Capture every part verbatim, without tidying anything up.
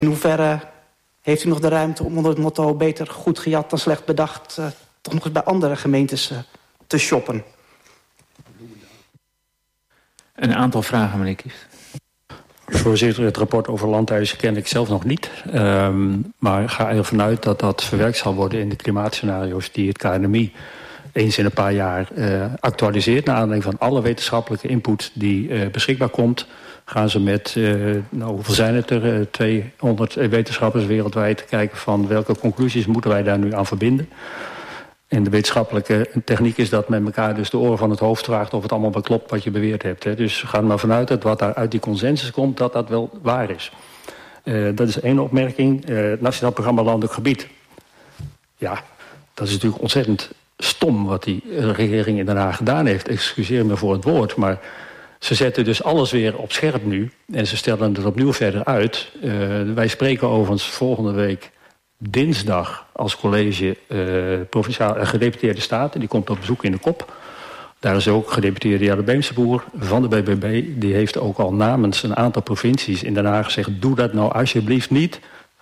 In hoeverre heeft u nog de ruimte om onder het motto beter goed gejat dan slecht bedacht Uh, toch nog eens bij andere gemeentes uh, te shoppen? Een aantal vragen, meneer Kieft. Voorzitter, het rapport over landeisen ken ik zelf nog niet. Um, maar ga ervan uit dat dat verwerkt zal worden in de klimaatscenario's die het K N M I eens in een paar jaar uh, actualiseert. Naar aanleiding van alle wetenschappelijke input die uh, beschikbaar komt, gaan ze met, uh, nou hoeveel zijn het er, uh, tweehonderd wetenschappers wereldwijd kijken van welke conclusies moeten wij daar nu aan verbinden. En de wetenschappelijke techniek is dat men elkaar dus de oren van het hoofd vraagt of het allemaal wel klopt wat je beweerd hebt. Hè. Dus ga er maar vanuit dat wat daar uit die consensus komt, dat dat wel waar is. Uh, dat is één opmerking. Uh, het Nationaal Programma Landelijk Gebied. Ja, dat is natuurlijk ontzettend stom wat die regering in Den Haag gedaan heeft. Excuseer me voor het woord, maar ze zetten dus alles weer op scherp nu. En ze stellen het opnieuw verder uit. Uh, wij spreken overigens volgende week dinsdag als college uh, provinciaal uh, gedeputeerde staten. Die komt op bezoek in de Kop. Daar is ook gedeputeerde Jelle Beemsterboer van de B B B. Die heeft ook al namens een aantal provincies in Den Haag gezegd, doe dat nou alsjeblieft niet.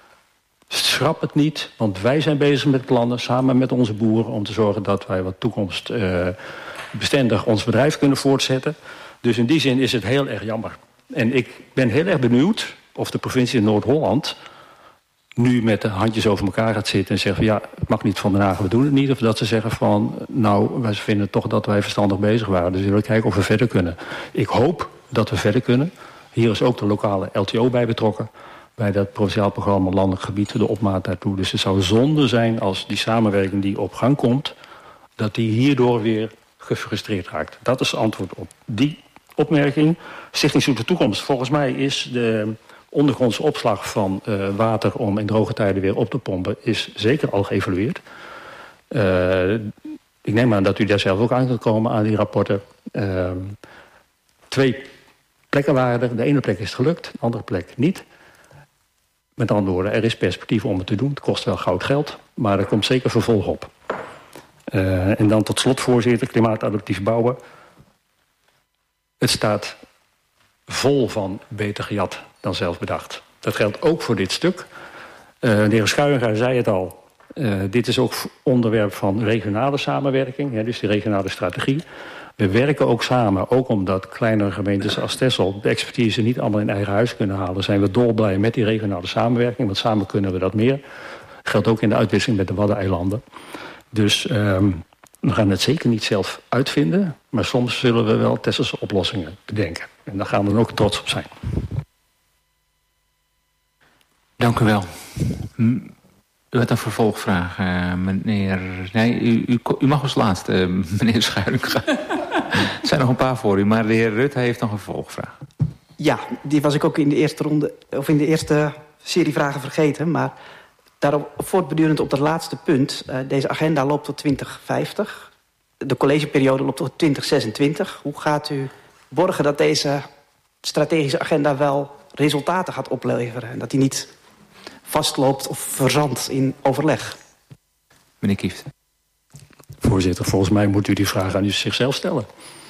Schrap het niet, want wij zijn bezig met plannen samen met onze boeren om te zorgen dat wij wat toekomstbestendig uh, ons bedrijf kunnen voortzetten. Dus in die zin is het heel erg jammer. En ik ben heel erg benieuwd of de provincie Noord-Holland nu met de handjes over elkaar gaat zitten en zeggen, ja, het mag niet van Den Haag, we doen het niet. Of dat ze zeggen van, nou, wij vinden toch dat wij verstandig bezig waren. Dus we willen kijken of we verder kunnen. Ik hoop dat we verder kunnen. Hier is ook de lokale L T O bij betrokken. Bij dat provinciaal programma Landelijk Gebied, de opmaat daartoe. Dus het zou zonde zijn als die samenwerking die op gang komt, dat die hierdoor weer gefrustreerd raakt. Dat is het antwoord op die opmerking. Stichting Zoete Toekomst. Volgens mij is de ondergrondse opslag van uh, water om in droge tijden weer op te pompen is zeker al geëvalueerd. Uh, ik neem aan dat u daar zelf ook aan kan komen aan die rapporten. Uh, twee plekken waren er. De ene plek is het gelukt, de andere plek niet. Met andere woorden, er is perspectief om het te doen. Het kost wel goud geld, maar er komt zeker vervolg op. Uh, en dan tot slot, voorzitter, klimaatadaptief bouwen. Het staat vol van beter gejat dan zelf bedacht. Dat geldt ook voor dit stuk. Uh, de heer Schuijenga zei het al. Uh, dit is ook onderwerp van regionale samenwerking. Hè, dus de regionale strategie. We werken ook samen, ook omdat kleinere gemeentes als Texel de expertise niet allemaal in eigen huis kunnen halen. Zijn we dolblij met die regionale samenwerking, want samen kunnen we dat meer. Dat geldt ook in de uitwisseling met de Waddeneilanden. Dus um, we gaan het zeker niet zelf uitvinden, maar soms zullen we wel Texelse oplossingen bedenken. En daar gaan we dan ook trots op zijn. Dank u wel. U had een vervolgvraag, uh, meneer. Nee, u, u, u mag als laatste, uh, meneer Schuijenga. Er zijn nog een paar voor u, maar de heer Rutte heeft nog een vervolgvraag. Ja, die was ik ook in de eerste ronde, of in de eerste serie vragen vergeten. Maar daarop voortbedurend op dat laatste punt. Uh, deze agenda loopt tot twintig vijftig. De collegeperiode loopt tot twintig zesentwintig. Hoe gaat u borgen dat deze strategische agenda wel resultaten gaat opleveren? En dat die niet vastloopt of verzandt in overleg? Meneer Kieft. Voorzitter, volgens mij moet u die vraag aan u zichzelf stellen.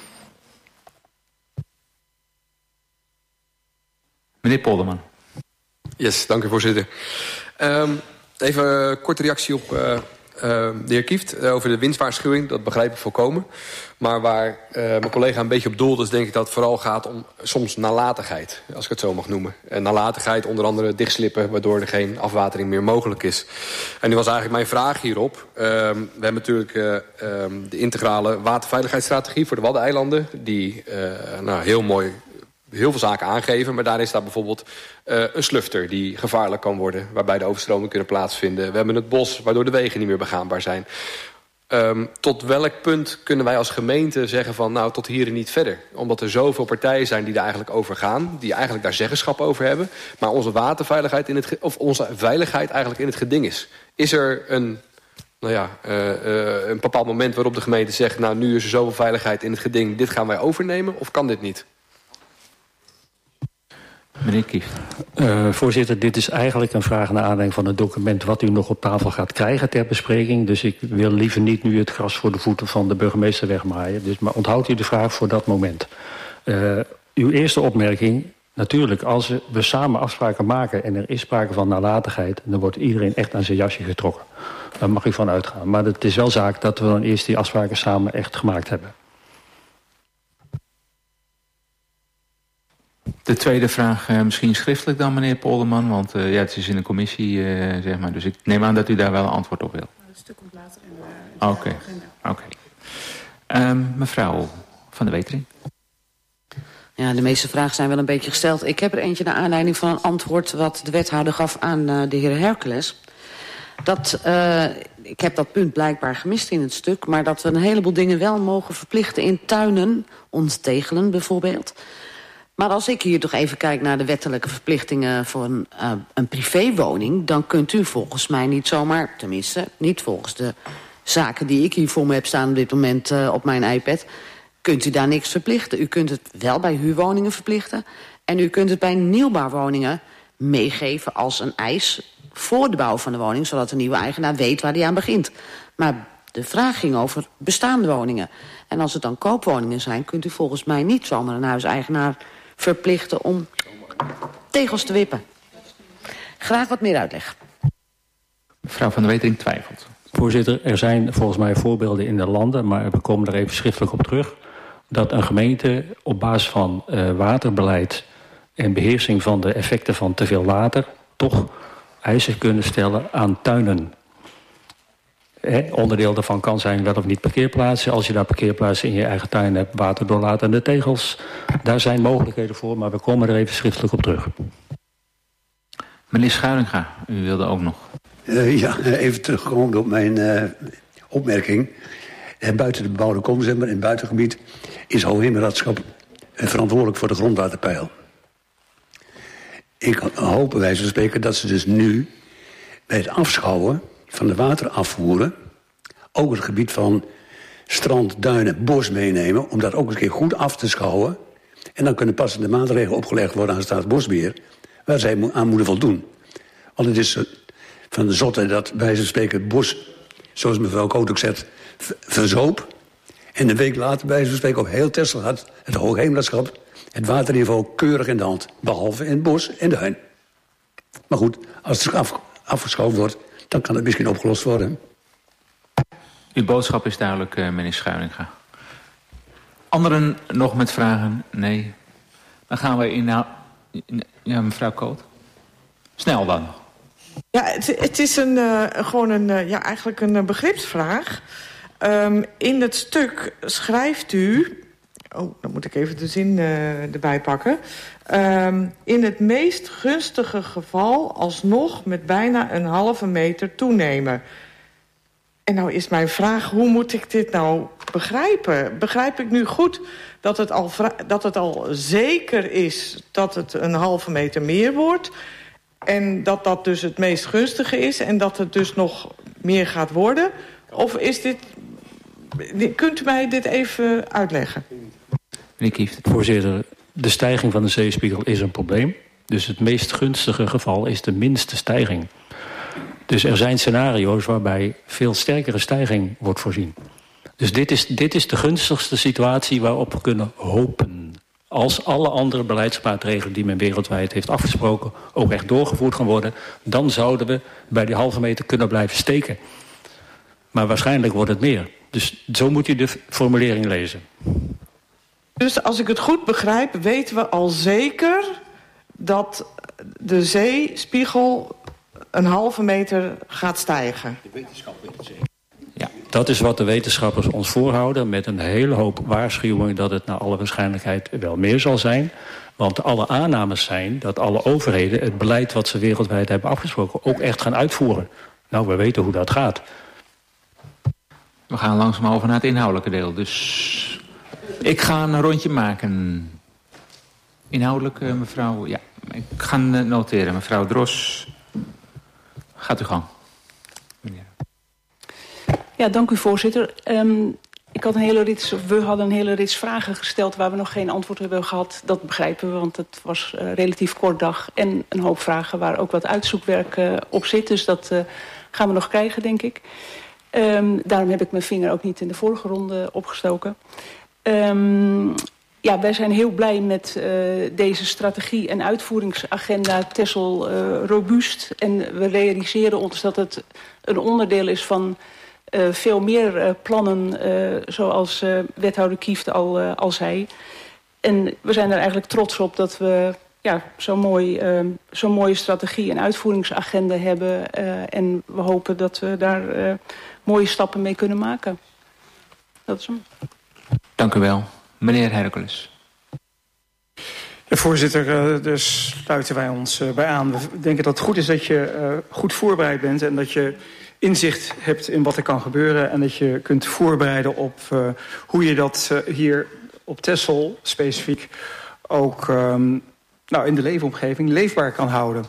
Meneer Polderman. Yes, dank u voorzitter. Um, even een korte reactie op uh, uh, de heer Kieft uh, over de winstwaarschuwing. Dat begrijp ik volkomen. Maar waar uh, mijn collega een beetje op doelt, is denk ik dat het vooral gaat om soms nalatigheid. Als ik het zo mag noemen. En nalatigheid, onder andere dichtslippen, waardoor er geen afwatering meer mogelijk is. En nu was eigenlijk mijn vraag hierop. Um, we hebben natuurlijk uh, um, de integrale waterveiligheidsstrategie voor de Waddeneilanden. Die uh, nou, heel mooi heel veel zaken aangeven. Maar daarin staat bijvoorbeeld uh, een slufter die gevaarlijk kan worden, waarbij de overstromingen kunnen plaatsvinden. We hebben het bos, waardoor de wegen niet meer begaanbaar zijn. Um, tot welk punt kunnen wij als gemeente zeggen van, nou, tot hier en niet verder? Omdat er zoveel partijen zijn die daar eigenlijk over gaan, die eigenlijk daar zeggenschap over hebben, maar onze waterveiligheid in het, of onze veiligheid eigenlijk in het geding is. Is er een, nou ja, uh, uh, een bepaald moment waarop de gemeente zegt, nou, nu is er zoveel veiligheid in het geding, dit gaan wij overnemen, of kan dit niet? Meneer Kieft. Uh, voorzitter, dit is eigenlijk een vraag naar aanleiding van het document wat u nog op tafel gaat krijgen ter bespreking. Dus ik wil liever niet nu het gras voor de voeten van de burgemeester wegmaaien. Dus, maar onthoudt u de vraag voor dat moment. Uh, uw eerste opmerking, Natuurlijk, als we samen afspraken maken en er is sprake van nalatigheid, dan wordt iedereen echt aan zijn jasje getrokken. Daar mag ik van uitgaan. Maar het is wel zaak dat we dan eerst die afspraken samen echt gemaakt hebben. De tweede vraag uh, misschien schriftelijk dan, meneer Polderman. Want uh, ja, het is in de commissie, uh, zeg maar. Dus ik neem aan dat u daar wel een antwoord op wil. Het stuk komt later in de, in de Oké, oké. Um, mevrouw Van der Wetering. Ja, de meeste vragen zijn wel een beetje gesteld. Ik heb er eentje naar aanleiding van een antwoord wat de wethouder gaf aan uh, de heer Hercules. Dat, uh, ik heb dat punt blijkbaar gemist in het stuk, maar dat we een heleboel dingen wel mogen verplichten in tuinen, onttegelen bijvoorbeeld. Maar als ik hier toch even kijk naar de wettelijke verplichtingen voor een, uh, een privéwoning, dan kunt u volgens mij niet zomaar, tenminste niet volgens de zaken die ik hier voor me heb staan op dit moment uh, op mijn iPad, kunt u daar niks verplichten. U kunt het wel bij huurwoningen verplichten en u kunt het bij nieuwbouwwoningen meegeven als een eis voor de bouw van de woning, zodat de nieuwe eigenaar weet waar hij aan begint. Maar de vraag ging over bestaande woningen. En als het dan koopwoningen zijn, kunt u volgens mij niet zomaar een huiseigenaar verplichten om tegels te wippen. Graag wat meer uitleg. Mevrouw Van der Wetering twijfelt. Voorzitter, er zijn volgens mij voorbeelden in de landen, maar we komen er even schriftelijk op terug, dat een gemeente op basis van uh, waterbeleid en beheersing van de effecten van te veel water toch eisen kunnen stellen aan tuinen. He, onderdeel daarvan kan zijn wel of niet parkeerplaatsen. Als je daar parkeerplaatsen in je eigen tuin hebt, waterdoorlatende tegels. Daar zijn mogelijkheden voor, maar we komen er even schriftelijk op terug. Meneer Schuilinga, u wilde ook nog. Uh, ja, even terugkomen op mijn uh, opmerking. Uh, buiten de bebouwde kom, zeg maar, in het buitengebied is Hoogheemraadschap uh, verantwoordelijk voor de grondwaterpeil. Ik hoop bij wijze van spreken dat ze dus nu bij het afschouwen van de waterafvoeren ook het gebied van strand, duinen, bos meenemen, om dat ook eens een keer goed af te schouwen. En dan kunnen passende maatregelen opgelegd worden aan Staatsbosbeheer, waar zij aan moeten voldoen. Want het is van de zotte dat bij wijze van spreken het bos, zoals mevrouw Koot ook zegt, verzoop. En een week later bij wijze van spreken op heel Texel had het Hoogheemraadschap het waterniveau keurig in de hand. Behalve in het bos en de duin. Maar goed, als het af, afgeschoven wordt, dan kan het misschien opgelost worden. Uw boodschap is duidelijk, uh, meneer Schuilinga. Anderen nog met vragen? Nee. Dan gaan we in... Nou, ja, mevrouw Koot. Snel dan. Ja, het, het is een, uh, gewoon een, uh, ja, eigenlijk een uh, begripsvraag. Um, in het stuk schrijft u... Oh, dan moet ik even de zin uh, erbij pakken. Um, in het meest gunstige geval alsnog met bijna een halve meter toenemen. En nou is mijn vraag, hoe moet ik dit nou begrijpen? Begrijp ik nu goed dat het al, dat het al zeker is dat het een halve meter meer wordt? En dat dat dus het meest gunstige is en dat het dus nog meer gaat worden? Of is dit... Kunt u mij dit even uitleggen? Meneer Kieft. Voorzitter, de stijging van de zeespiegel is een probleem. Dus het meest gunstige geval is de minste stijging. Dus er zijn scenario's waarbij veel sterkere stijging wordt voorzien. Dus dit is, dit is de gunstigste situatie waarop we kunnen hopen. Als alle andere beleidsmaatregelen die men wereldwijd heeft afgesproken ook echt doorgevoerd gaan worden, dan zouden we bij die halve meter kunnen blijven steken. Maar waarschijnlijk wordt het meer. Dus zo moet u de formulering lezen. Dus als ik het goed begrijp, weten we al zeker dat de zeespiegel een halve meter gaat stijgen. De wetenschap weet het zeker. Ja, dat is wat de wetenschappers ons voorhouden, met een hele hoop waarschuwingen dat het naar alle waarschijnlijkheid wel meer zal zijn. Want alle aannames zijn dat alle overheden het beleid wat ze wereldwijd hebben afgesproken ook echt gaan uitvoeren. Nou, we weten hoe dat gaat. We gaan langzaam over naar het inhoudelijke deel. Dus ik ga een rondje maken. Inhoudelijk, mevrouw... Ja, ik ga noteren. Mevrouw Dros, gaat u gang. Meneer. Ja, dank u, voorzitter. Um, ik had een hele rits, of we hadden een hele rits vragen gesteld waar we nog geen antwoord hebben gehad. Dat begrijpen we, want het was een relatief kort dag. En een hoop vragen waar ook wat uitzoekwerk uh, op zit. Dus dat uh, gaan we nog krijgen, denk ik. Um, daarom heb ik mijn vinger ook niet in de vorige ronde opgestoken. Um, Ja, wij zijn heel blij met uh, deze strategie en uitvoeringsagenda Texel uh, robuust. En we realiseren ons dat het een onderdeel is van uh, veel meer uh, plannen, uh, zoals uh, wethouder Kieft al, uh, al zei. En we zijn er eigenlijk trots op dat we ja, zo'n mooi, uh, zo'n mooie strategie en uitvoeringsagenda hebben. Uh, en we hopen dat we daar uh, mooie stappen mee kunnen maken. Dat is hem. Dank u wel. Meneer Hercules. Ja, voorzitter, uh, dus sluiten wij ons uh, bij aan. We denken dat het goed is dat je uh, goed voorbereid bent en dat je inzicht hebt in wat er kan gebeuren en dat je kunt voorbereiden op uh, hoe je dat uh, hier op Texel specifiek ook um, nou, in de leefomgeving leefbaar kan houden.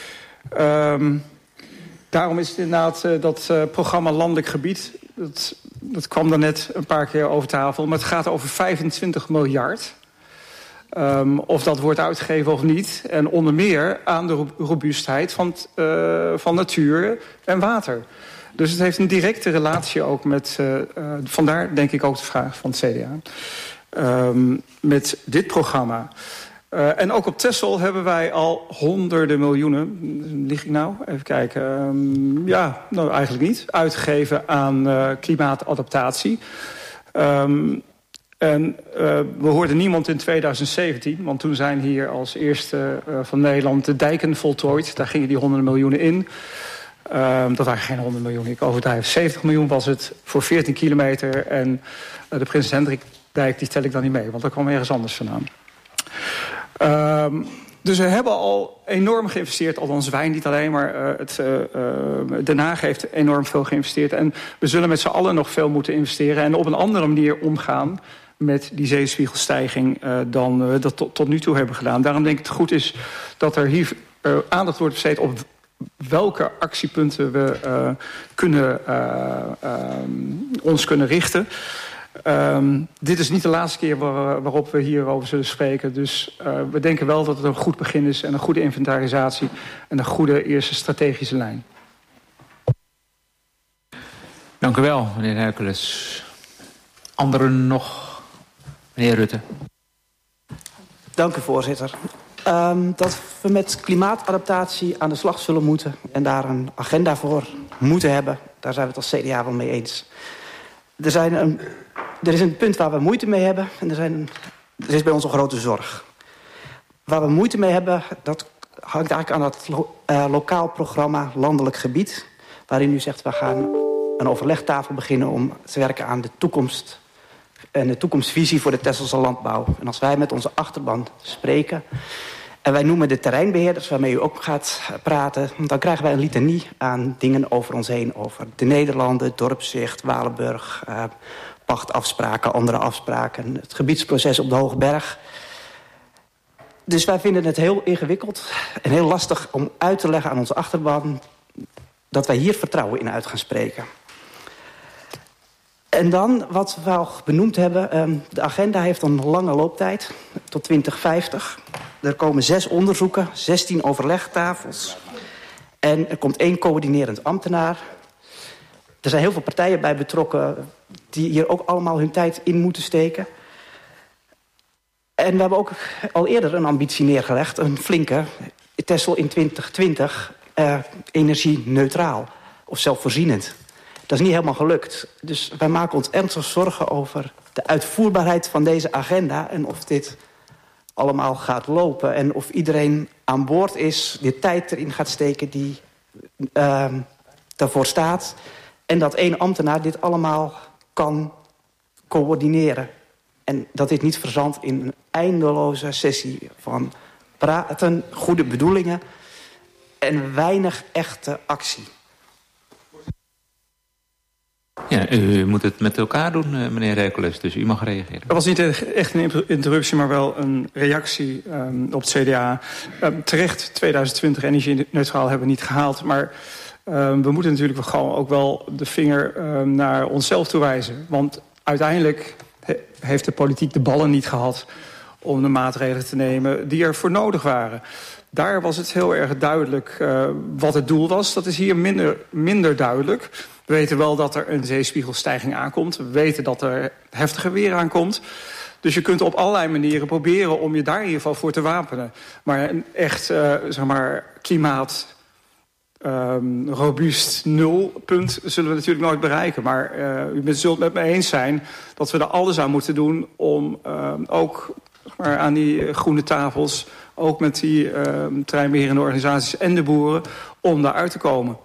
Um, daarom is het inderdaad uh, dat uh, programma Landelijk Gebied, dat, dat kwam er net een paar keer over tafel, maar het gaat over vijfentwintig miljard. Um, of dat wordt uitgegeven of niet. En onder meer aan de robuustheid van, t, uh, van natuur en water. Dus het heeft een directe relatie ook met, uh, uh, vandaar denk ik ook de vraag van het C D A. Um, met dit programma. Uh, en ook op Texel hebben wij al honderden miljoenen, lig ik nou? Even kijken. Um, ja, nou eigenlijk niet. Uitgegeven aan uh, klimaatadaptatie. Um, En uh, we hoorden niemand in tweeduizend zeventien, want toen zijn hier als eerste uh, van Nederland de dijken voltooid. Daar gingen die honderden miljoenen in. Uh, dat waren geen honderd miljoen, ik overdrijf. zeventig miljoen was het voor veertien kilometer. En uh, de Prins Hendrikdijk, die tel ik dan niet mee, want dat kwam ergens anders vandaan. Uh, dus we hebben al enorm geïnvesteerd, althans wij niet alleen, maar uh, het, uh, uh, Den Haag heeft enorm veel geïnvesteerd. En we zullen met z'n allen nog veel moeten investeren en op een andere manier omgaan met die zeespiegelstijging uh, dan we dat tot, tot nu toe hebben gedaan. Daarom denk ik het goed is dat er hier uh, aandacht wordt besteed op welke actiepunten we uh, kunnen, uh, uh, ons kunnen richten. Um, dit is niet de laatste keer waar, waarop we hierover zullen spreken. Dus uh, we denken wel dat het een goed begin is en een goede inventarisatie en een goede eerste strategische lijn. Dank u wel, meneer Hercules. Anderen nog? Meneer Rutte. Dank u, voorzitter. Um, dat we met klimaatadaptatie aan de slag zullen moeten en daar een agenda voor moeten hebben, daar zijn we het als C D A wel mee eens. Er, zijn een, er is een punt waar we moeite mee hebben en er, zijn, er is bij ons een grote zorg. Waar we moeite mee hebben, dat hangt eigenlijk aan dat lo, uh, lokaal programma Landelijk Gebied, waarin u zegt we gaan een overlegtafel beginnen om te werken aan de toekomst en de toekomstvisie voor de Texelse landbouw. En als wij met onze achterban spreken en wij noemen de terreinbeheerders waarmee u ook gaat praten, dan krijgen wij een litanie aan dingen over ons heen. Over de Nederlanden, Dorpszicht, Walenburg, uh, pachtafspraken, andere afspraken, het gebiedsproces op de Hoge Berg. Dus wij vinden het heel ingewikkeld en heel lastig om uit te leggen aan onze achterban dat wij hier vertrouwen in uit gaan spreken. En dan, wat we al benoemd hebben, um, de agenda heeft een lange looptijd, tot twintig vijftig. Er komen zes onderzoeken, zestien overlegtafels. En er komt één coördinerend ambtenaar. Er zijn heel veel partijen bij betrokken die hier ook allemaal hun tijd in moeten steken. En we hebben ook al eerder een ambitie neergelegd, een flinke, Texel in twintig twintig, uh, energie-neutraal of zelfvoorzienend. Dat is niet helemaal gelukt. Dus wij maken ons ernstig zorgen over de uitvoerbaarheid van deze agenda en of dit allemaal gaat lopen en of iedereen aan boord is, de tijd erin gaat steken die uh, daarvoor staat en dat één ambtenaar dit allemaal kan coördineren. En dat dit niet verzandt in een eindeloze sessie van praten, goede bedoelingen en weinig echte actie. Ja, u moet het met elkaar doen, meneer Hercules, dus u mag reageren. Dat was niet echt een interruptie, maar wel een reactie um, op het C D A. Um, terecht, twintig twintig energie-neutraal hebben we niet gehaald, maar um, we moeten natuurlijk gewoon ook wel de vinger um, naar onszelf toewijzen. Want uiteindelijk he, heeft de politiek de ballen niet gehad om de maatregelen te nemen die er voor nodig waren. Daar was het heel erg duidelijk uh, wat het doel was. Dat is hier minder, minder duidelijk. We weten wel dat er een zeespiegelstijging aankomt. We weten dat er heftiger weer aankomt. Dus je kunt op allerlei manieren proberen om je daar in ieder geval voor te wapenen. Maar een echt, uh, zeg maar, klimaat... Um, robuust nulpunt zullen we natuurlijk nooit bereiken. Maar uh, u zult het met me eens zijn dat we er alles aan moeten doen... om uh, ook maar, aan die groene tafels, ook met die uh, terreinbeherende organisaties en de boeren... om daaruit te komen.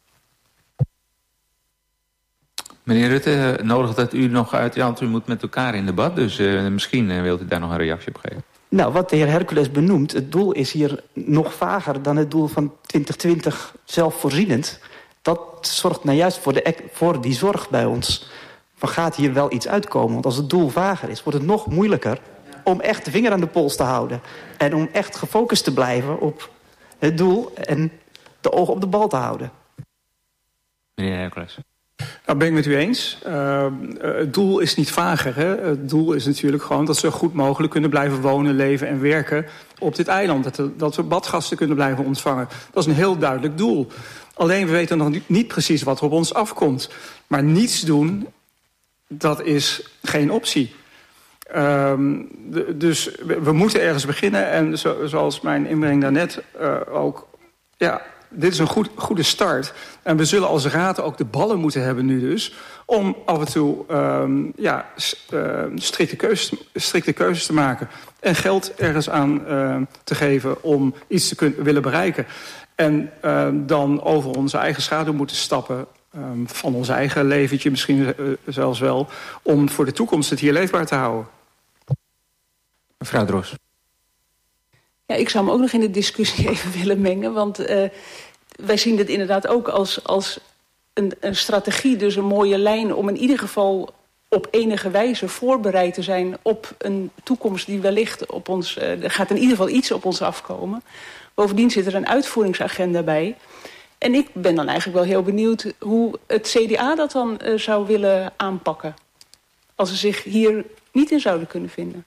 Meneer Rutte, nodig dat u nog uit... Ja, want u moet met elkaar in debat, dus uh, misschien uh, wilt u daar nog een reactie op geven. Nou, wat de heer Hercules benoemt, het doel is hier nog vager dan het doel van twintig twintig zelfvoorzienend. Dat zorgt nou juist voor, de, voor die zorg bij ons. Van gaat hier wel iets uitkomen? Want als het doel vager is, wordt het nog moeilijker om echt de vinger aan de pols te houden. En om echt gefocust te blijven op het doel en de ogen op de bal te houden. Meneer Hercules. Nou, ben ik met u eens. Uh, het doel is niet vager. Hè? Het doel is natuurlijk gewoon dat ze zo goed mogelijk kunnen blijven wonen, leven en werken op dit eiland. Dat, er, dat we badgasten kunnen blijven ontvangen. Dat is een heel duidelijk doel. Alleen we weten nog niet, niet precies wat er op ons afkomt. Maar niets doen, dat is geen optie. Um, de, dus we, we moeten ergens beginnen. En zo, zoals mijn inbreng daarnet uh, ook... ja. Dit is een goed, goede start. En we zullen als raad ook de ballen moeten hebben nu dus... om af en toe um, ja, uh, strikte, keuzes, strikte keuzes te maken. En geld ergens aan uh, te geven om iets te kunnen, willen bereiken. En uh, dan over onze eigen schaduw moeten stappen... Um, van ons eigen leventje misschien uh, zelfs wel... om voor de toekomst het hier leefbaar te houden. Mevrouw Dros. Ja, ik zou me ook nog in de discussie even willen mengen. Want uh, wij zien dit inderdaad ook als, als een, een strategie. Dus een mooie lijn om in ieder geval op enige wijze voorbereid te zijn... op een toekomst die wellicht op ons... Uh, er gaat in ieder geval iets op ons afkomen. Bovendien zit er een uitvoeringsagenda bij. En ik ben dan eigenlijk wel heel benieuwd... hoe het C D A dat dan uh, zou willen aanpakken. Als ze zich hier niet in zouden kunnen vinden.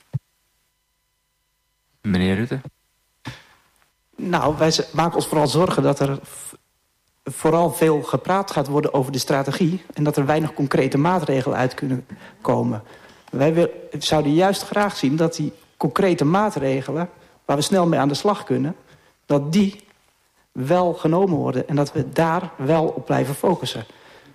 Meneer Rutte? Nou, wij maken ons vooral zorgen dat er vooral veel gepraat gaat worden over de strategie... en dat er weinig concrete maatregelen uit kunnen komen. Wij wil, zouden juist graag zien dat die concrete maatregelen... waar we snel mee aan de slag kunnen, dat die wel genomen worden... en dat we daar wel op blijven focussen.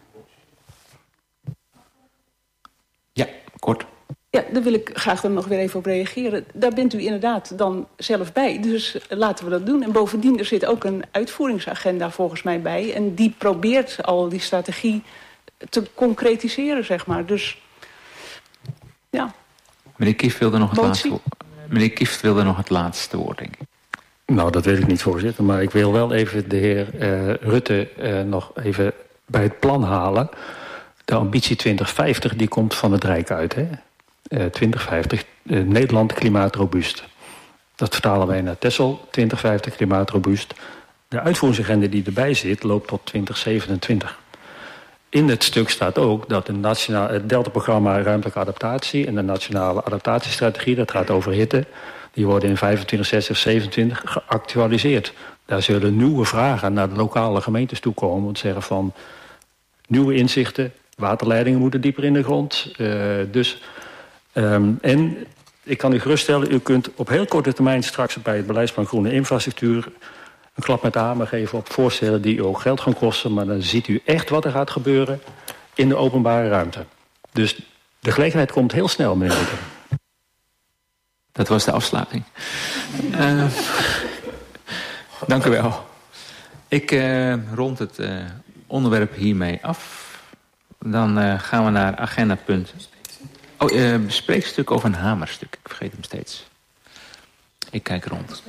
Ja, kort. Ja, daar wil ik graag dan nog weer even op reageren. Daar bent u inderdaad dan zelf bij. Dus laten we dat doen. En bovendien, er zit ook een uitvoeringsagenda volgens mij bij. En die probeert al die strategie te concretiseren, zeg maar. Dus, ja. Meneer Kieft wilde nog het Motie. laatste woord. Meneer Kieft wilde nog het laatste woord, denk ik. Nou, dat weet ik niet, voorzitter. Maar ik wil wel even de heer uh, Rutte uh, nog even bij het plan halen. De ambitie twintig vijftig, die komt van het Rijk uit, hè? Uh, twintig vijftig, uh, Nederland klimaatrobuust. Dat vertalen wij naar Texel, twintig vijftig klimaatrobuust. De uitvoeringsagenda die erbij zit, loopt tot twintig zevenentwintig. In het stuk staat ook dat een nationaal, het Delta-programma ruimtelijke adaptatie... en de nationale adaptatiestrategie, dat gaat over hitte... die worden in vijfentwintig, zestig, zevenentwintig geactualiseerd. Daar zullen nieuwe vragen naar de lokale gemeentes toekomen. Want zeggen van nieuwe inzichten, waterleidingen moeten dieper in de grond. Uh, dus... Um, en ik kan u geruststellen, u kunt op heel korte termijn straks bij het beleidsplan groene infrastructuur een klap met de hamer geven op voorstellen die u ook geld gaan kosten. Maar dan ziet u echt wat er gaat gebeuren in de openbare ruimte. Dus de gelegenheid komt heel snel, meneer Rutte. Dat was de afsluiting. uh, dank u wel. Ik uh, rond het uh, onderwerp hiermee af. Dan uh, gaan we naar agenda punt. Oh, uh, bespreekstuk of een hamerstuk. Ik vergeet hem steeds. Ik kijk rond.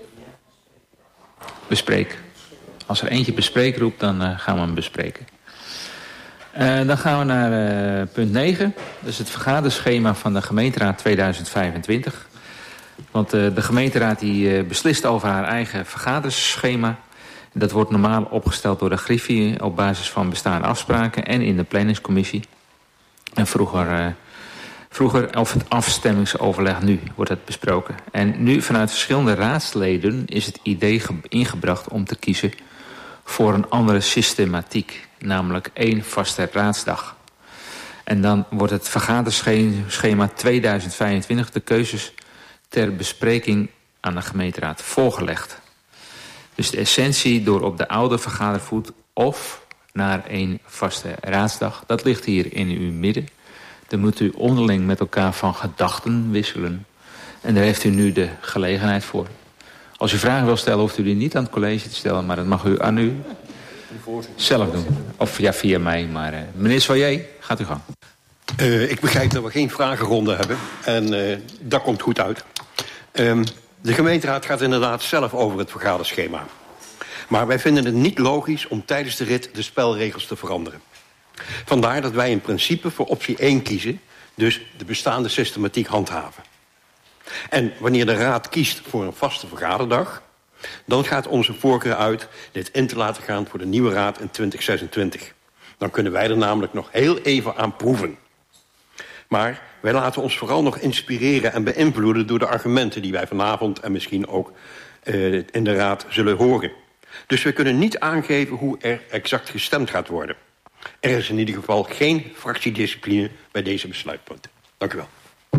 Bespreek. Als er eentje bespreek roept, dan uh, gaan we hem bespreken. Uh, dan gaan we naar uh, punt negen. Dat is het vergaderschema van de gemeenteraad tweeduizend vijfentwintig. Want uh, de gemeenteraad die uh, beslist over haar eigen vergaderschema. Dat wordt normaal opgesteld door de Griffie op basis van bestaande afspraken en in de planningscommissie. En vroeger... Uh, Vroeger, of het afstemmingsoverleg nu, wordt het besproken. En nu vanuit verschillende raadsleden is het idee ingebracht om te kiezen voor een andere systematiek. Namelijk één vaste raadsdag. En dan wordt het vergaderschema tweeduizend vijfentwintig... de keuzes ter bespreking aan de gemeenteraad voorgelegd. Dus de essentie door op de oude vergadervoet of naar een vaste raadsdag... dat ligt hier in uw midden. Dan moet u onderling met elkaar van gedachten wisselen. En daar heeft u nu de gelegenheid voor. Als u vragen wil stellen, hoeft u die niet aan het college te stellen... maar dat mag u aan u zelf doen. Of ja, via mij. Maar uh, meneer Soyer, gaat u gang. Uh, ik begrijp dat we geen vragenronde hebben. En uh, dat komt goed uit. Um, de gemeenteraad gaat inderdaad zelf over het vergaderschema. Maar wij vinden het niet logisch om tijdens de rit de spelregels te veranderen. Vandaar dat wij in principe voor optie één kiezen. Dus de bestaande systematiek handhaven. En wanneer de raad kiest voor een vaste vergaderdag... dan gaat onze voorkeur uit dit in te laten gaan voor de nieuwe raad in twintig zesentwintig. Dan kunnen wij er namelijk nog heel even aan proeven. Maar wij laten ons vooral nog inspireren en beïnvloeden... door de argumenten die wij vanavond en misschien ook uh, in de raad zullen horen. Dus we kunnen niet aangeven hoe er exact gestemd gaat worden. Er is in ieder geval geen fractiediscipline bij deze besluitpunten. Dank u wel.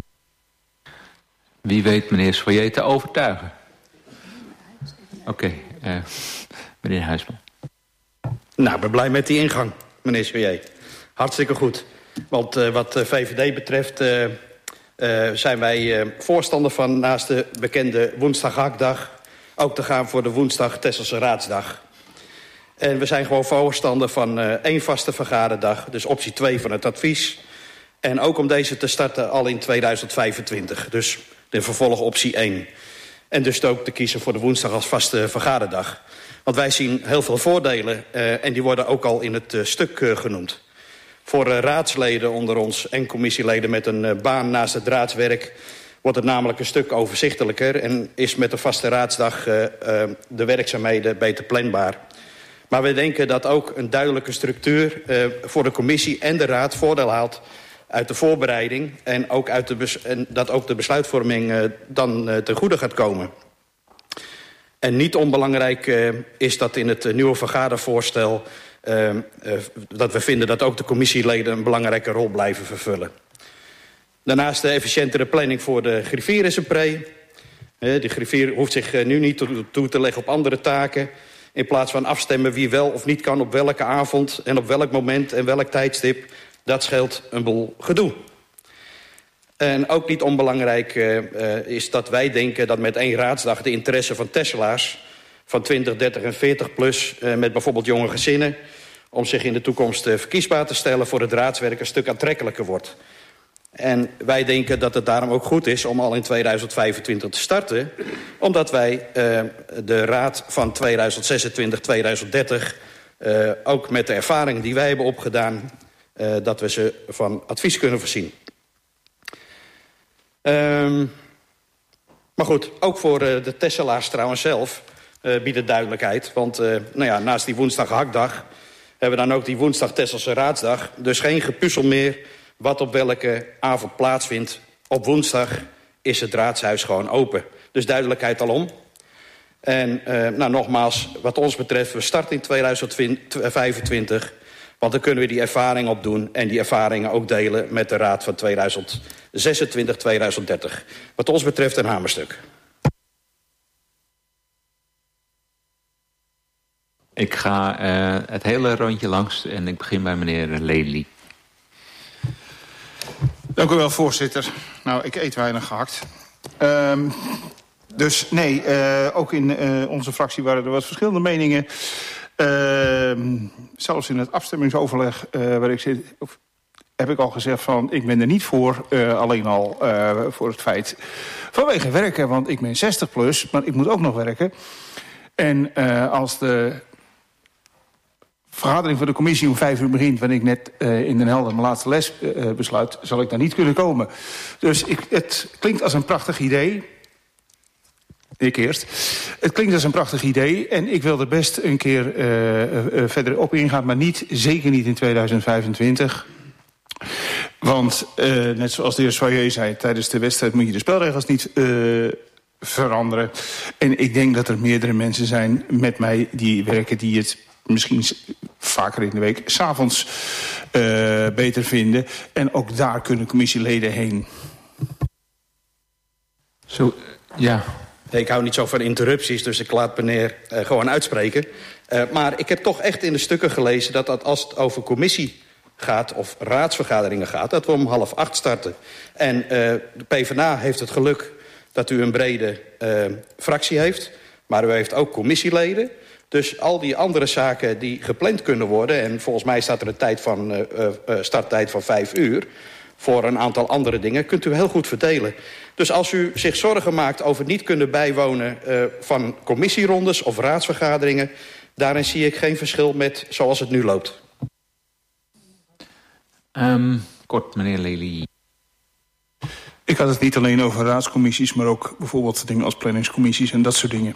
Wie weet meneer Soyer te overtuigen? Oké, okay, uh, meneer Huisman. Nou, ik ben blij met die ingang, meneer Soyer. Hartstikke goed. Want uh, wat de V V D betreft uh, uh, zijn wij uh, voorstander van... naast de bekende woensdag-hakdag... ook te gaan voor de woensdag Texelse Raadsdag. En we zijn gewoon voorstander van uh, één vaste vergaderdag. Dus optie twee van het advies. En ook om deze te starten al in tweeduizend vijfentwintig. Dus de vervolgoptie één. En dus ook te kiezen voor de woensdag als vaste vergaderdag. Want wij zien heel veel voordelen. Uh, en die worden ook al in het uh, stuk uh, genoemd. Voor uh, raadsleden onder ons en commissieleden met een uh, baan naast het raadswerk... wordt het namelijk een stuk overzichtelijker... en is met de vaste raadsdag uh, uh, de werkzaamheden beter planbaar. Maar we denken dat ook een duidelijke structuur... Uh, voor de commissie en de raad voordeel haalt uit de voorbereiding... en, ook uit de bes- en dat ook de besluitvorming uh, dan uh, ten goede gaat komen. En niet onbelangrijk uh, is dat in het uh, nieuwe vergadervoorstel... Uh, uh, dat we vinden dat ook de commissieleden een belangrijke rol blijven vervullen. Daarnaast de efficiëntere planning voor de griffier is een pre. Uh, de griffier hoeft zich uh, nu niet toe, toe te leggen op andere taken... in plaats van afstemmen wie wel of niet kan op welke avond... en op welk moment en welk tijdstip. Dat scheelt een boel gedoe. En ook niet onbelangrijk uh, uh, is dat wij denken dat met één raadsdag... de interesse van Tesla's van twintig, dertig en veertig plus... Uh, met bijvoorbeeld jonge gezinnen... om zich in de toekomst uh, verkiesbaar te stellen voor het raadswerk... een stuk aantrekkelijker wordt. En wij denken dat het daarom ook goed is om al in tweeduizend vijfentwintig te starten... omdat wij uh, de raad van tweeduizend zesentwintig, tweeduizend dertig... Uh, ook met de ervaringen die wij hebben opgedaan... Uh, dat we ze van advies kunnen voorzien. Um, maar goed, ook voor uh, de Tesselaars trouwens zelf uh, biedt het duidelijkheid. Want uh, nou ja, naast die woensdag hakdag hebben we dan ook die woensdag Tesselse Raadsdag. Dus geen gepuzzel meer wat op welke avond plaatsvindt. Op woensdag is het raadshuis gewoon open. Dus duidelijkheid alom. En uh, nou, nogmaals, wat ons betreft, we starten in tweeduizend vijfentwintig... want dan kunnen we die ervaring opdoen... en die ervaringen ook delen met de raad van tweeduizend zesentwintig, tweeduizend dertig. Wat ons betreft een hamerstuk. Ik ga uh, het hele rondje langs en ik begin bij meneer Lely. Dank u wel, voorzitter. Nou, ik eet weinig gehakt. Um, dus nee, uh, ook in uh, onze fractie waren er wat verschillende meningen... Uh, zelfs in het afstemmingsoverleg uh, waar ik zit, of, heb ik al gezegd van ik ben er niet voor. Uh, alleen al uh, voor het feit vanwege werken, want ik ben zestig plus, maar ik moet ook nog werken. En uh, als de vergadering van de commissie om vijf uur begint, wanneer ik net uh, in Den Helder mijn laatste les uh, besluit, zal ik daar niet kunnen komen. Dus ik, het klinkt als een prachtig idee. Ik eerst. Het klinkt als een prachtig idee en ik wil er best een keer uh, uh, verder op ingaan, maar niet, zeker niet in tweeduizend vijfentwintig. Want, uh, net zoals de heer Soyer zei, tijdens de wedstrijd moet je de spelregels niet uh, veranderen. En ik denk dat er meerdere mensen zijn met mij die werken die het misschien vaker in de week, 's avonds uh, beter vinden. En ook daar kunnen commissieleden heen. Zo, ja... Ik hou niet zo van interrupties, dus ik laat meneer uh, gewoon uitspreken. Uh, maar ik heb toch echt in de stukken gelezen dat, dat als het over commissie gaat... of raadsvergaderingen gaat, dat we om half acht starten. En uh, de PvdA heeft het geluk dat u een brede uh, fractie heeft. Maar u heeft ook commissieleden. Dus al die andere zaken die gepland kunnen worden... en volgens mij staat er een tijd van, uh, uh, starttijd van vijf uur... voor een aantal andere dingen, kunt u heel goed verdelen. Dus als u zich zorgen maakt over niet kunnen bijwonen... Uh, van commissierondes of raadsvergaderingen... daarin zie ik geen verschil met zoals het nu loopt. Um, kort, meneer Lely. Ik had het niet alleen over raadscommissies... maar ook bijvoorbeeld dingen als planningscommissies en dat soort dingen.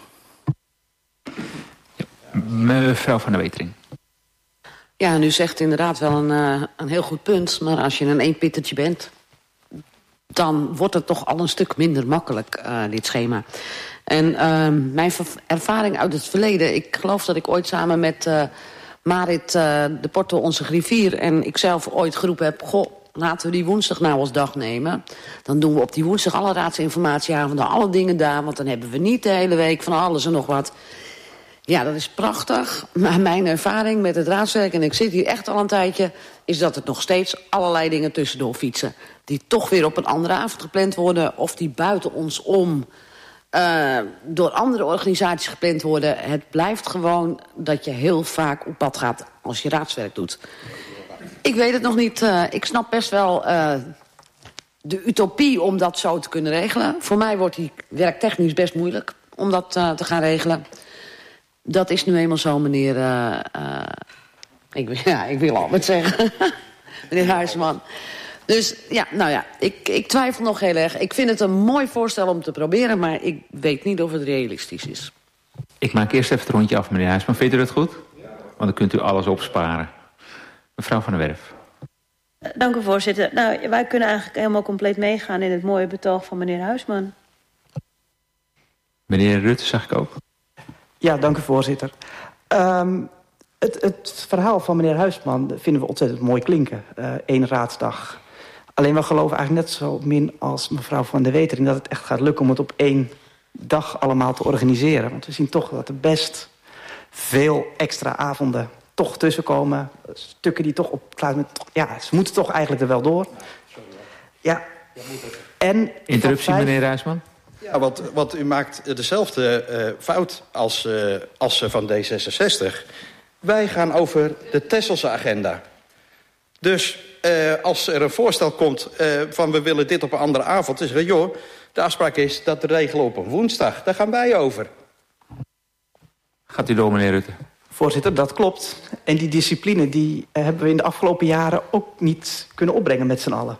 Ja, mevrouw Van der Wetering. Ja, en u zegt inderdaad wel een, uh, een heel goed punt. Maar als je een eenpittertje bent... dan wordt het toch al een stuk minder makkelijk, uh, dit schema. En uh, mijn ervaring uit het verleden... ik geloof dat ik ooit samen met uh, Marit uh, de Porto, onze griffier... en ik zelf ooit geroepen heb... goh, laten we die woensdag nou als dag nemen. Dan doen we op die woensdag alle raadsinformatieavonden... alle dingen daar, want dan hebben we niet de hele week van alles en nog wat... Ja, dat is prachtig. Maar mijn ervaring met het raadswerk... en ik zit hier echt al een tijdje... is dat het nog steeds allerlei dingen tussendoor fietsen... die toch weer op een andere avond gepland worden... of die buiten ons om uh, door andere organisaties gepland worden. Het blijft gewoon dat je heel vaak op pad gaat... als je raadswerk doet. Ik weet het nog niet. Uh, ik snap best wel uh, de utopie om dat zo te kunnen regelen. Voor mij wordt die werktechnisch best moeilijk om dat uh, te gaan regelen... Dat is nu eenmaal zo, meneer... Uh, uh, ik, ja, ik wil al wat zeggen. Meneer Huisman. Dus ja, nou ja, ik, ik twijfel nog heel erg. Ik vind het een mooi voorstel om te proberen... maar ik weet niet of het realistisch is. Ik maak eerst even het rondje af, meneer Huisman. Vindt u dat goed? Want dan kunt u alles opsparen. Mevrouw van der Werf. Dank u, voorzitter. Nou, wij kunnen eigenlijk helemaal compleet meegaan... in het mooie betoog van meneer Huisman. Meneer Rutte, zag ik ook. Ja, dank u, voorzitter. Um, het, het verhaal van meneer Huisman vinden we ontzettend mooi klinken. Eén uh, raadsdag. Alleen we geloven eigenlijk net zo min als mevrouw Van der Wetering... dat het echt gaat lukken om het op één dag allemaal te organiseren. Want we zien toch dat er best veel extra avonden toch tussenkomen. Stukken die toch op... Ja, ze moeten toch eigenlijk er wel door. Ja. En interruptie, vijf... meneer Huisman? Ja, want, want u maakt dezelfde uh, fout als, uh, als uh, van D zesenzestig. Wij gaan over de Tesselse agenda. Dus uh, als er een voorstel komt uh, van we willen dit op een andere avond... dan zeggen we, joh, de afspraak is dat de regelen op een woensdag. Daar gaan wij over. Gaat u door, meneer Rutte? Voorzitter, dat klopt. En die discipline die uh, hebben we in de afgelopen jaren ook niet kunnen opbrengen met z'n allen.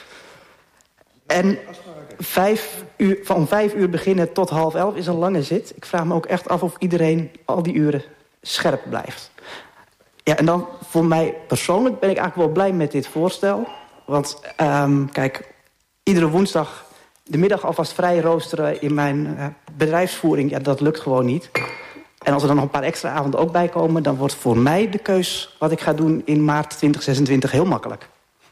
En vijf uur, van vijf uur beginnen tot half elf is een lange zit. Ik vraag me ook echt af of iedereen al die uren scherp blijft. Ja, en dan voor mij persoonlijk ben ik eigenlijk wel blij met dit voorstel. Want, um, kijk, iedere woensdag de middag alvast vrij roosteren in mijn uh, bedrijfsvoering... ja, dat lukt gewoon niet. En als er dan nog een paar extra avonden ook bij komen... dan wordt voor mij de keus wat ik ga doen in maart twintig zesentwintig heel makkelijk.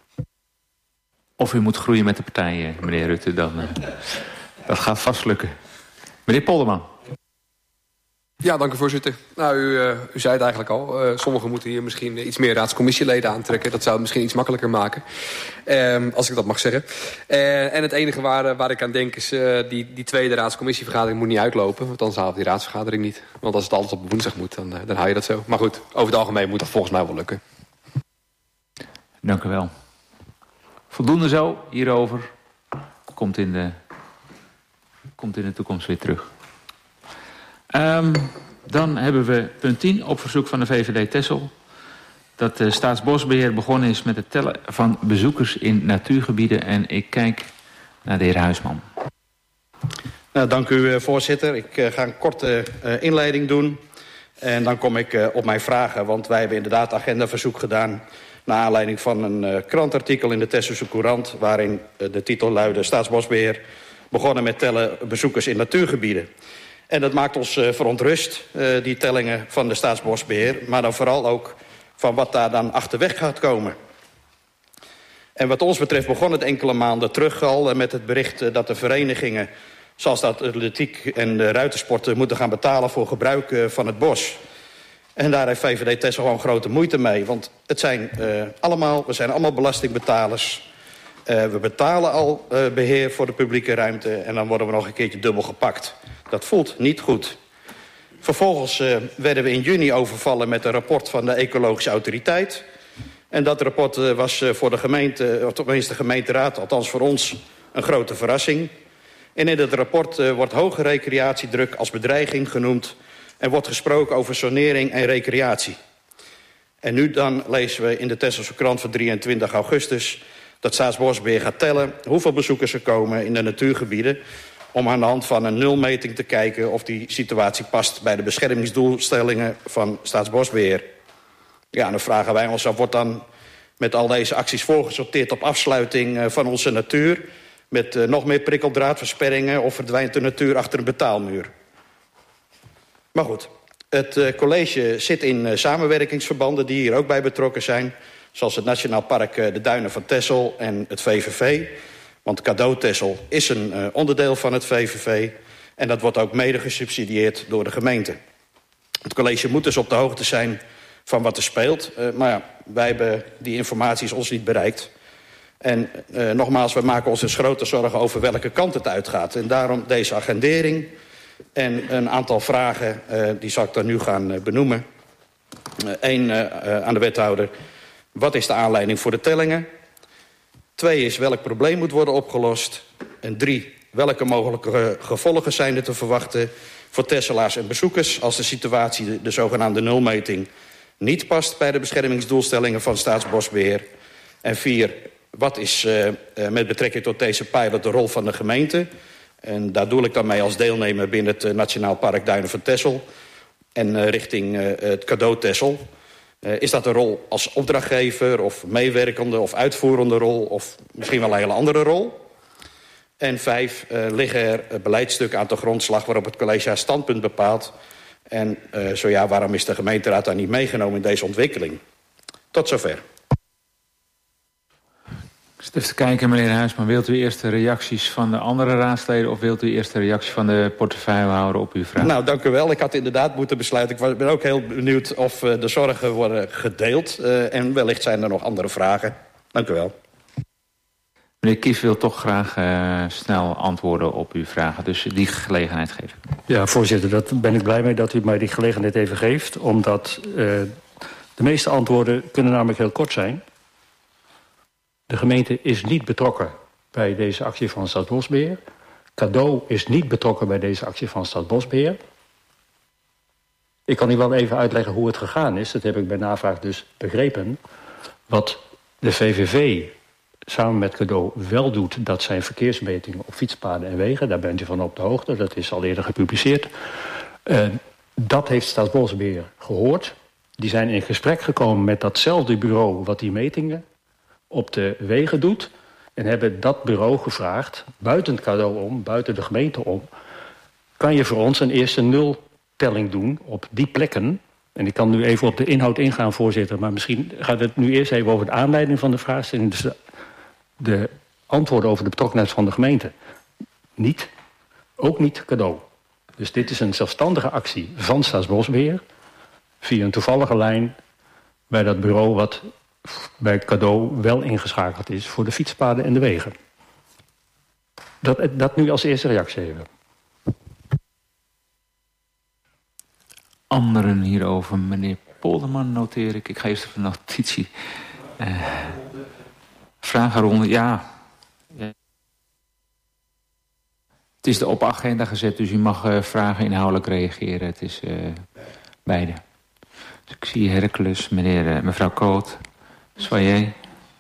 Of u moet groeien met de partijen, meneer Rutte, dan uh, dat gaat vast lukken. Meneer Polderman. Ja, dank u, voorzitter. Nou, u, uh, u zei het eigenlijk al. Uh, sommigen moeten hier misschien iets meer raadscommissieleden aantrekken. Dat zou het misschien iets makkelijker maken. Uh, als ik dat mag zeggen. Uh, en het enige waar, waar ik aan denk is... Uh, die, die tweede raadscommissievergadering moet niet uitlopen. Want anders haalt die raadsvergadering niet. Want als het altijd op woensdag moet, dan, uh, dan hou je dat zo. Maar goed, over het algemeen moet dat volgens mij wel lukken. Dank u wel. Voldoende zo hierover. Komt in de, komt in de toekomst weer terug. Um, dan hebben we punt tien op verzoek van de V V D Texel. Dat de Staatsbosbeheer begonnen is met het tellen van bezoekers in natuurgebieden. En ik kijk naar de heer Huisman. Nou, dank u, voorzitter. Ik uh, ga een korte uh, inleiding doen. En dan kom ik uh, op mijn vragen. Want wij hebben inderdaad agendaverzoek gedaan... naar aanleiding van een uh, krantartikel in de Tesselse Courant... waarin uh, de titel luidde... Staatsbosbeheer begonnen met tellen bezoekers in natuurgebieden. En dat maakt ons uh, verontrust, uh, die tellingen van de Staatsbosbeheer. Maar dan vooral ook van wat daar dan achterweg gaat komen. En wat ons betreft begon het enkele maanden terug al met het bericht dat de verenigingen, zoals de atletiek en de ruitersporten, moeten gaan betalen voor gebruik van het bos. En daar heeft V V D Texel gewoon grote moeite mee. Want het zijn, uh, allemaal, we zijn allemaal belastingbetalers. Uh, we betalen al uh, beheer voor de publieke ruimte. En dan worden we nog een keertje dubbel gepakt. Dat voelt niet goed. Vervolgens uh, werden we in juni overvallen met een rapport van de Ecologische Autoriteit. En dat rapport uh, was uh, voor de gemeente, of tenminste de gemeenteraad, althans voor ons, een grote verrassing. En in het rapport uh, wordt hoge recreatiedruk als bedreiging genoemd. En wordt gesproken over zonering en recreatie. En nu dan lezen we in de Texelse krant van drieëntwintig augustus... dat Staatsbosbeheer gaat tellen hoeveel bezoekers er komen in de natuurgebieden... om aan de hand van een nulmeting te kijken of die situatie past... bij de beschermingsdoelstellingen van Staatsbosbeheer. Ja, dan vragen wij ons af, wordt dan met al deze acties voorgesorteerd... op afsluiting van onze natuur... met uh, nog meer prikkeldraadversperringen... of verdwijnt de natuur achter een betaalmuur? Maar goed, het uh, college zit in uh, samenwerkingsverbanden die hier ook bij betrokken zijn. Zoals het Nationaal Park uh, de Duinen van Texel en het V V V. Want Cadeau Texel is een uh, onderdeel van het V V V. En dat wordt ook mede gesubsidieerd door de gemeente. Het college moet dus op de hoogte zijn van wat er speelt. Uh, maar ja, wij hebben die informatie is ons niet bereikt. En uh, nogmaals, we maken ons dus grote zorgen over welke kant het uitgaat. En daarom deze agendering... En een aantal vragen, uh, die zal ik dan nu gaan uh, benoemen. Eén uh, uh, aan de wethouder. Wat is de aanleiding voor de tellingen? Twee is welk probleem moet worden opgelost? En drie, welke mogelijke gevolgen zijn er te verwachten... voor Tesselaars en bezoekers als de situatie, de, de zogenaamde nulmeting... niet past bij de beschermingsdoelstellingen van Staatsbosbeheer? En vier, wat is uh, uh, met betrekking tot deze pilot de rol van de gemeente... En daar doe ik dan mee als deelnemer binnen het uh, Nationaal Park Duinen van Texel. En uh, richting uh, het Cadeau Texel. Uh, is dat een rol als opdrachtgever of meewerkende of uitvoerende rol... of misschien wel een hele andere rol? En vijf, uh, liggen er uh, beleidstukken aan de grondslag... waarop het college haar standpunt bepaalt? En uh, zo ja, waarom is de gemeenteraad daar niet meegenomen in deze ontwikkeling? Tot zover. Even kijken, meneer Huisman. Wilt u eerst de reacties van de andere raadsleden... of wilt u eerst de reactie van de portefeuillehouder op uw vraag? Nou, dank u wel. Ik had inderdaad moeten besluiten. Ik ben ook heel benieuwd of uh, de zorgen worden gedeeld. Uh, en wellicht zijn er nog andere vragen. Dank u wel. Meneer Kief wil toch graag uh, snel antwoorden op uw vragen. Dus die gelegenheid geven. Ja, voorzitter, daar ben ik blij mee dat u mij die gelegenheid even geeft. Omdat uh, de meeste antwoorden kunnen namelijk heel kort zijn... De gemeente is niet betrokken bij deze actie van Staatsbosbeheer. Cadeau is niet betrokken bij deze actie van Staatsbosbeheer. Ik kan u wel even uitleggen hoe het gegaan is. Dat heb ik bij navraag dus begrepen. Wat de V V V samen met Cadeau wel doet... dat zijn verkeersmetingen op fietspaden en wegen. Daar bent u van op de hoogte. Dat is al eerder gepubliceerd. Uh, dat heeft Staatsbosbeheer gehoord. Die zijn in gesprek gekomen met datzelfde bureau... wat die metingen op de wegen doet... en hebben dat bureau gevraagd, buiten het Cadeau om, buiten de gemeente om... kan je voor ons een eerste nultelling doen op die plekken... en ik kan nu even op de inhoud ingaan, voorzitter... maar misschien gaat het nu eerst even over de aanleiding van de vraagstelling... dus de, de antwoorden over de betrokkenheid van de gemeente. Niet, ook niet Cadeau. Dus dit is een zelfstandige actie van Staatsbosbeheer... via een toevallige lijn bij dat bureau... wat bij Cadeau wel ingeschakeld is voor de fietspaden en de wegen. Dat, dat nu als eerste reactie even. Anderen hierover, meneer Polderman noteer ik. Ik ga eerst even een notitie. Uh, vragenronde, ja. ja. Het is de op agenda gezet, dus u mag uh, vragen inhoudelijk reageren. Het is uh, beide. Dus ik zie Hercules, meneer, uh, mevrouw Koot... Soyer.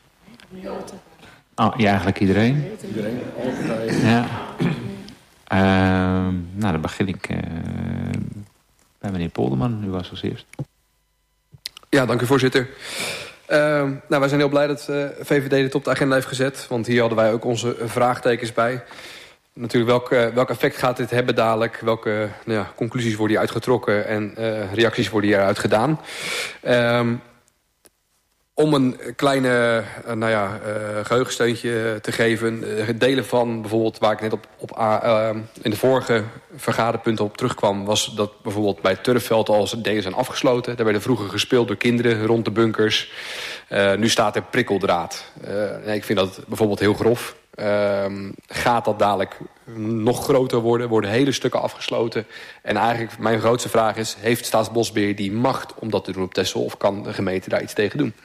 Oh, ja, eigenlijk iedereen. Iedereen, ja. Uh, nou, dan begin ik uh, bij meneer Polderman. U was als eerst. Ja, dank u voorzitter. Uh, nou, wij zijn heel blij dat uh, V V D dit op de agenda heeft gezet. Want hier hadden wij ook onze vraagtekens bij. Natuurlijk, welk, uh, welk effect gaat dit hebben dadelijk? Welke nou ja, conclusies worden hier uitgetrokken en uh, reacties worden hieruit gedaan? Uh, Om een kleine uh, nou ja, uh, geheugensteuntje te geven. Uh, delen van bijvoorbeeld waar ik net op, op uh, in de vorige vergaderpunten op terugkwam, was dat bijvoorbeeld bij het turfveld al delen zijn afgesloten. Daar werden vroeger gespeeld door kinderen rond de bunkers. Uh, nu staat er prikkeldraad. Uh, nee, ik vind dat bijvoorbeeld heel grof. Uh, gaat dat dadelijk nog groter worden? Worden hele stukken afgesloten? En eigenlijk mijn grootste vraag is, heeft Staatsbosbeheer die macht om dat te doen op Texel, of kan de gemeente daar iets tegen doen?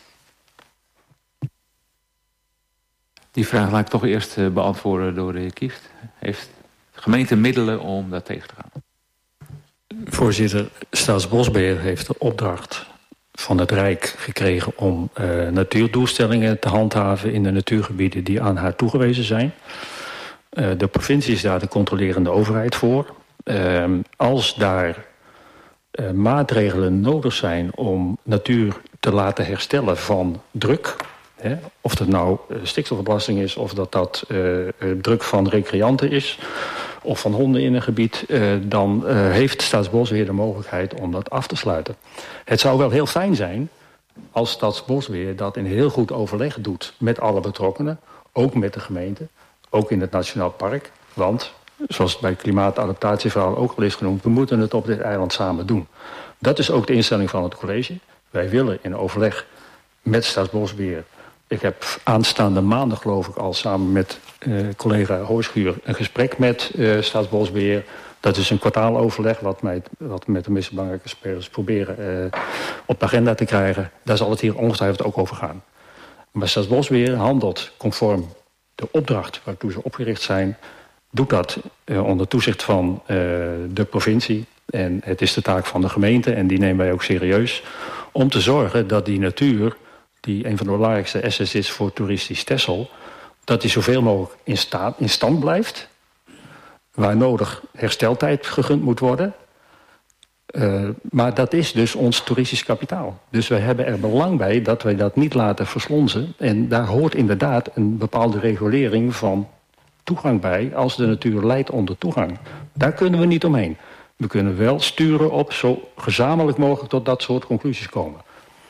Die vraag laat ik toch eerst uh, beantwoorden door de heer Kieft. Heeft de gemeente middelen om dat tegen te gaan? Voorzitter, Staatsbosbeheer heeft de opdracht van het Rijk gekregen om uh, natuurdoelstellingen te handhaven in de natuurgebieden die aan haar toegewezen zijn. Uh, de provincie is daar de controlerende overheid voor. Uh, als daar uh, maatregelen nodig zijn om natuur te laten herstellen van druk, hè, of dat nou uh, stikstofbelasting is, of dat dat uh, uh, druk van recreanten is, of van honden in een gebied, uh, dan uh, heeft Staatsbosbeheer de mogelijkheid om dat af te sluiten. Het zou wel heel fijn zijn als Staatsbosbeheer dat in heel goed overleg doet met alle betrokkenen, ook met de gemeente, ook in het Nationaal Park. Want, zoals het bij het klimaatadaptatieverhaal ook al is genoemd, we moeten het op dit eiland samen doen. Dat is ook de instelling van het college. Wij willen in overleg met Staatsbosbeheer. Ik heb aanstaande maandag, geloof ik, al samen met uh, collega Hooischuur een gesprek met uh, Staatsbosbeheer. Dat is een kwartaaloverleg wat, mij, wat we met de meest belangrijke spelers proberen uh, op de agenda te krijgen. Daar zal het hier ongetwijfeld ook over gaan. Maar Staatsbosbeheer handelt conform de opdracht waartoe ze opgericht zijn, doet dat uh, onder toezicht van uh, de provincie. En het is de taak van de gemeente, en die nemen wij ook serieus, om te zorgen dat die natuur, die een van de belangrijkste assets is voor toeristisch Texel, dat die zoveel mogelijk in, staat, in stand blijft. Waar nodig hersteltijd gegund moet worden. Uh, maar dat is dus ons toeristisch kapitaal. Dus wij hebben er belang bij dat wij dat niet laten verslonzen. En daar hoort inderdaad een bepaalde regulering van toegang bij, als de natuur lijdt onder toegang. Daar kunnen we niet omheen. We kunnen wel sturen op zo gezamenlijk mogelijk tot dat soort conclusies komen.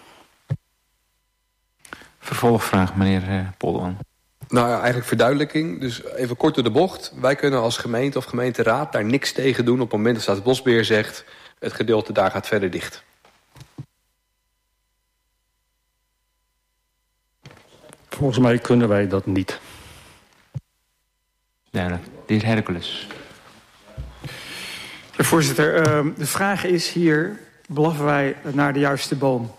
Vervolgvraag, meneer uh, Polderman. Nou ja, eigenlijk verduidelijking. Dus even kort door de bocht. Wij kunnen als gemeente of gemeenteraad daar niks tegen doen op het moment dat Staatsbosbeheer zegt, het gedeelte daar gaat verder dicht. Volgens mij kunnen wij dat niet. Duidelijk. De heer Hercules. Ja, voorzitter, uh, de vraag is hier, blaffen wij naar de juiste boom?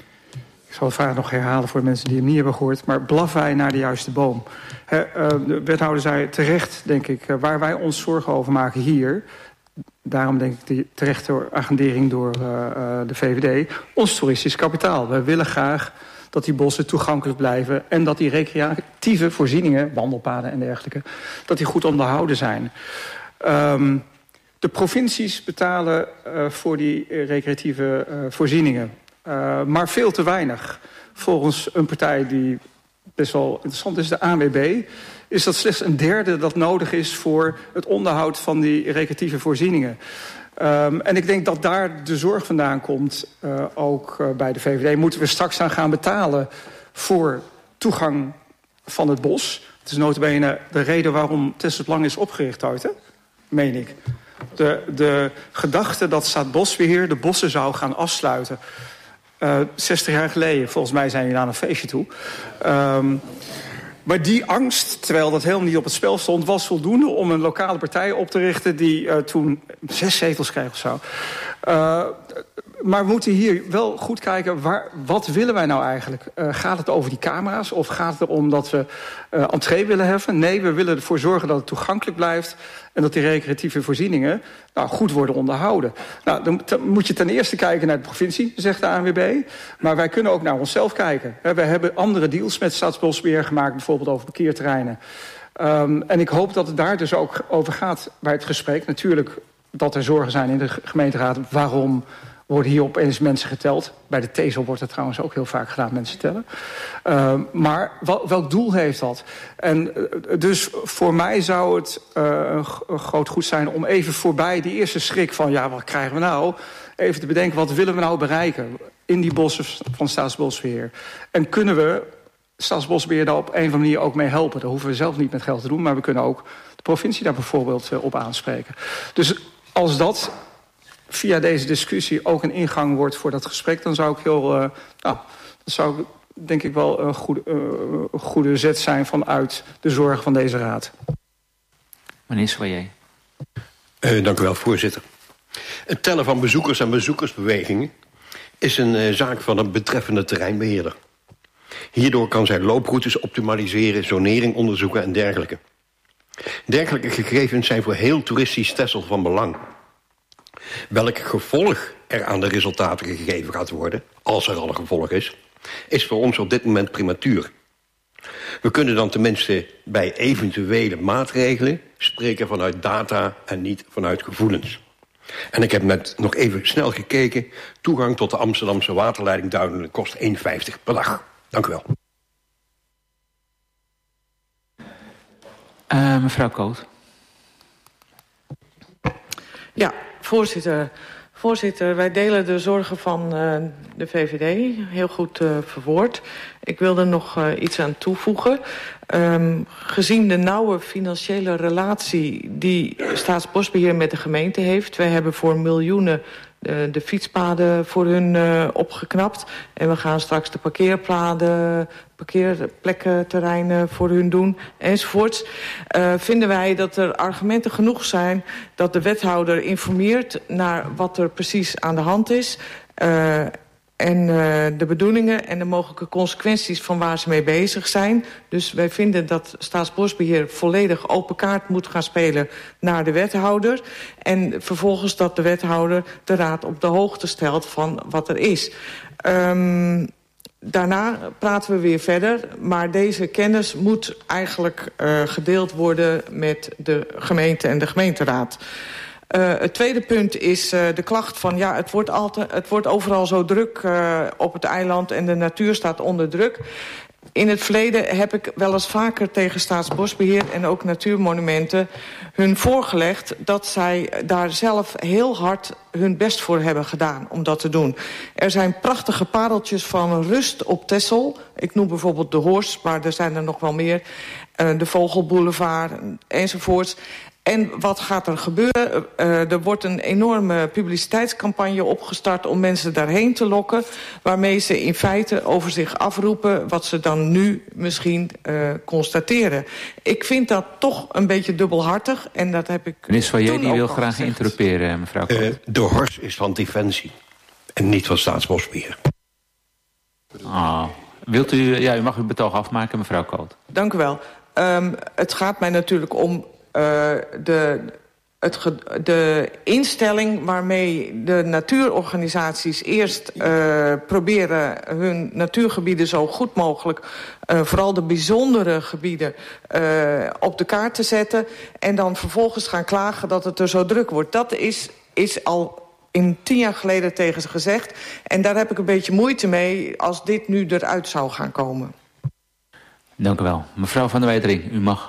Ik zal de vraag nog herhalen voor de mensen die hem niet hebben gehoord. Maar blaffen wij naar de juiste boom? He, uh, de wethouder zei terecht, denk ik, uh, waar wij ons zorgen over maken hier, daarom denk ik de terechte agendering door uh, uh, de V V D, ons toeristisch kapitaal. Wij willen graag dat die bossen toegankelijk blijven en dat die recreatieve voorzieningen, wandelpaden en dergelijke, dat die goed onderhouden zijn. Um, de provincies betalen uh, voor die uh, recreatieve uh, voorzieningen. Uh, maar veel te weinig. Volgens een partij die best wel interessant is, de A N W B, is dat slechts een derde dat nodig is voor het onderhoud van die recreatieve voorzieningen. Um, en ik denk dat daar de zorg vandaan komt, uh, ook uh, bij de V V D. Moeten we straks aan gaan betalen voor toegang van het bos? Het is nota bene de reden waarom Tesselplan is opgericht ooit, hè? Meen ik. De, de gedachte dat Staatsbosbeheer de bossen zou gaan afsluiten. Uh, zestig jaar geleden, volgens mij zijn jullie aan een feestje toe. Um, maar die angst, terwijl dat helemaal niet op het spel stond, was voldoende om een lokale partij op te richten die uh, toen zes zetels kreeg of zo. Uh, maar we moeten hier wel goed kijken, waar, wat willen wij nou eigenlijk? Uh, gaat het over die camera's of gaat het erom dat we uh, entree willen heffen? Nee, we willen ervoor zorgen dat het toegankelijk blijft en dat die recreatieve voorzieningen nou, goed worden onderhouden. Nou, dan, dan moet je ten eerste kijken naar de provincie, zegt de A N W B. Maar wij kunnen ook naar onszelf kijken. We hebben andere deals met Staatsbosbeheer gemaakt, bijvoorbeeld over parkeerterreinen. Um, en ik hoop dat het daar dus ook over gaat bij het gesprek. Natuurlijk dat er zorgen zijn in de gemeenteraad. Waarom worden hier opeens mensen geteld? Bij de TESEL wordt het trouwens ook heel vaak gedaan, mensen tellen. Uh, maar wel, welk doel heeft dat? En uh, dus voor mij zou het uh, een groot goed zijn om even voorbij die eerste schrik van, ja, wat krijgen we nou? Even te bedenken, wat willen we nou bereiken? in die bossen van Staatsbosbeheer. En kunnen we Staatsbosbeheer daar op een of andere manier ook mee helpen? Daar hoeven we zelf niet met geld te doen, maar we kunnen ook de provincie daar bijvoorbeeld uh, op aanspreken. Dus als dat via deze discussie ook een ingang wordt voor dat gesprek, dan zou ik heel, uh, nou, dat zou denk ik wel een goede, uh, een goede zet zijn vanuit de zorg van deze raad. Meneer Soyer. Uh, dank u wel, voorzitter. Het tellen van bezoekers en bezoekersbewegingen is een uh, zaak van een betreffende terreinbeheerder. Hierdoor kan zij looproutes optimaliseren, zonering onderzoeken en dergelijke. Dergelijke gegevens zijn voor heel toeristisch Texel van belang. Welk gevolg er aan de resultaten gegeven gaat worden, als er al een gevolg is, is voor ons op dit moment prematuur. We kunnen dan tenminste bij eventuele maatregelen spreken vanuit data en niet vanuit gevoelens. En ik heb net nog even snel gekeken. Toegang tot de Amsterdamse waterleiding Duinen kost één vijftig per dag. Dank u wel. Uh, mevrouw Koot. Ja, voorzitter. Voorzitter, wij delen de zorgen van uh, de V V D. Heel goed uh, verwoord. Ik wil er nog uh, iets aan toevoegen. Um, gezien de nauwe financiële relatie die Staatsbosbeheer met de gemeente heeft. Wij hebben voor miljoenen uh, de fietspaden voor hun uh, opgeknapt. En we gaan straks de parkeerpaden, parkeerplekken, terreinen voor hun doen enzovoorts. Uh, vinden wij dat er argumenten genoeg zijn dat de wethouder informeert naar wat er precies aan de hand is. Uh, En uh, de bedoelingen en de mogelijke consequenties van waar ze mee bezig zijn. Dus wij vinden dat Staatsbosbeheer volledig open kaart moet gaan spelen naar de wethouder. En vervolgens dat de wethouder de raad op de hoogte stelt van wat er is. Um, daarna praten we weer verder. Maar deze kennis moet eigenlijk uh, gedeeld worden met de gemeente en de gemeenteraad. Uh, het tweede punt is uh, de klacht van ja, het wordt, altijd, het wordt overal zo druk uh, op het eiland en de natuur staat onder druk. In het verleden heb ik wel eens vaker tegen Staatsbosbeheer en ook Natuurmonumenten hun voorgelegd dat zij daar zelf heel hard hun best voor hebben gedaan om dat te doen. Er zijn prachtige pareltjes van rust op Texel. Ik noem bijvoorbeeld de Horst, maar er zijn er nog wel meer. Uh, de Vogelboulevard enzovoorts. En wat gaat er gebeuren? Uh, er wordt een enorme publiciteitscampagne opgestart om mensen daarheen te lokken, waarmee ze in feite over zich afroepen wat ze dan nu misschien uh, constateren. Ik vind dat toch een beetje dubbelhartig en dat heb ik. Meneer Soyer, die wil graag gezegd. interruperen, mevrouw Koot. Uh, de Horst is van Defensie en niet van Staatsbosbeheer. Oh. Wilt u, ja, u mag uw betoog afmaken, mevrouw Koot. Dank u wel. Um, het gaat mij natuurlijk om Uh, de, het ge, de instelling waarmee de natuurorganisaties eerst uh, proberen hun natuurgebieden zo goed mogelijk, uh, vooral de bijzondere gebieden, uh, op de kaart te zetten. En dan vervolgens gaan klagen dat het er zo druk wordt. Dat is, is al in tien jaar geleden tegen ze gezegd. En daar heb ik een beetje moeite mee als dit nu eruit zou gaan komen. Dank u wel. Mevrouw Van der Wetering, u mag.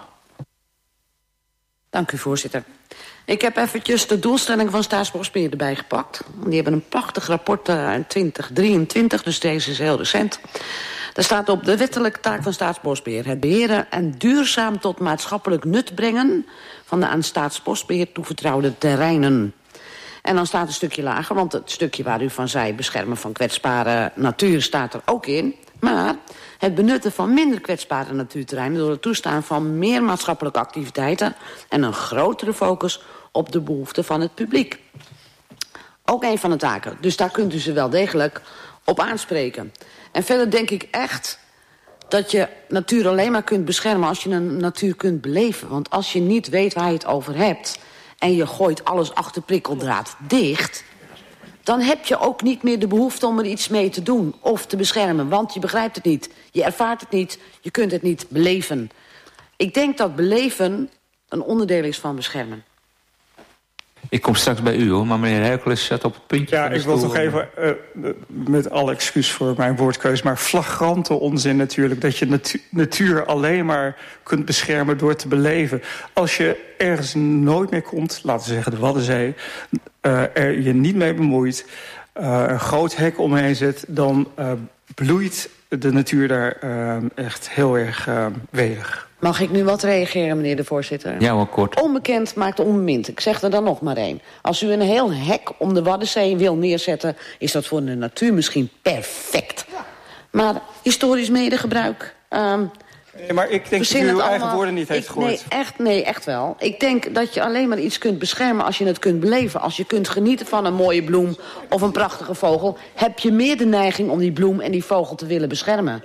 Dank u, voorzitter. Ik heb eventjes de doelstelling van Staatsbosbeheer erbij gepakt. Die hebben een prachtig rapport uit twintig drieëntwintig, dus deze is heel recent. Daar staat op: de wettelijke taak van Staatsbosbeheer: het beheren en duurzaam tot maatschappelijk nut brengen van de aan Staatsbosbeheer toevertrouwde terreinen. En dan staat een stukje lager, want het stukje waar u van zei, beschermen van kwetsbare natuur, staat er ook in. Maar het benutten van minder kwetsbare natuurterreinen door het toestaan van meer maatschappelijke activiteiten en een grotere focus op de behoeften van het publiek. Ook een van de taken. Dus daar kunt u ze wel degelijk op aanspreken. En verder denk ik echt dat je natuur alleen maar kunt beschermen als je een natuur kunt beleven. Want als je niet weet waar je het over hebt en je gooit alles achter prikkeldraad dicht, dan heb je ook niet meer de behoefte om er iets mee te doen of te beschermen. Want je begrijpt het niet, je ervaart het niet, je kunt het niet beleven. Ik denk dat beleven een onderdeel is van beschermen. Ik kom straks bij u, hoor, maar meneer Hercules zat op het puntje. Ja, ik wil toch even, uh, met alle excuus voor mijn woordkeus, maar flagrante onzin natuurlijk, dat je natu natuur alleen maar kunt beschermen door te beleven. Als je ergens nooit meer komt, laten we zeggen de Waddenzee, uh, er je niet mee bemoeit, uh, een groot hek omheen zet... dan uh, bloeit de natuur daar uh, echt heel erg uh, welig. Mag ik nu wat reageren, meneer de voorzitter? Ja, wel kort. Onbekend maakt onbemind. Ik zeg er dan nog maar één. Als u een heel hek om de Waddenzee wil neerzetten... is dat voor de natuur misschien perfect. Maar historisch medegebruik... Um, nee, maar ik denk dat u uw allemaal, eigen woorden niet heeft ik, gehoord. Nee echt, nee, echt wel. Ik denk dat je alleen maar iets kunt beschermen als je het kunt beleven. Als je kunt genieten van een mooie bloem of een prachtige vogel... heb je meer de neiging om die bloem en die vogel te willen beschermen.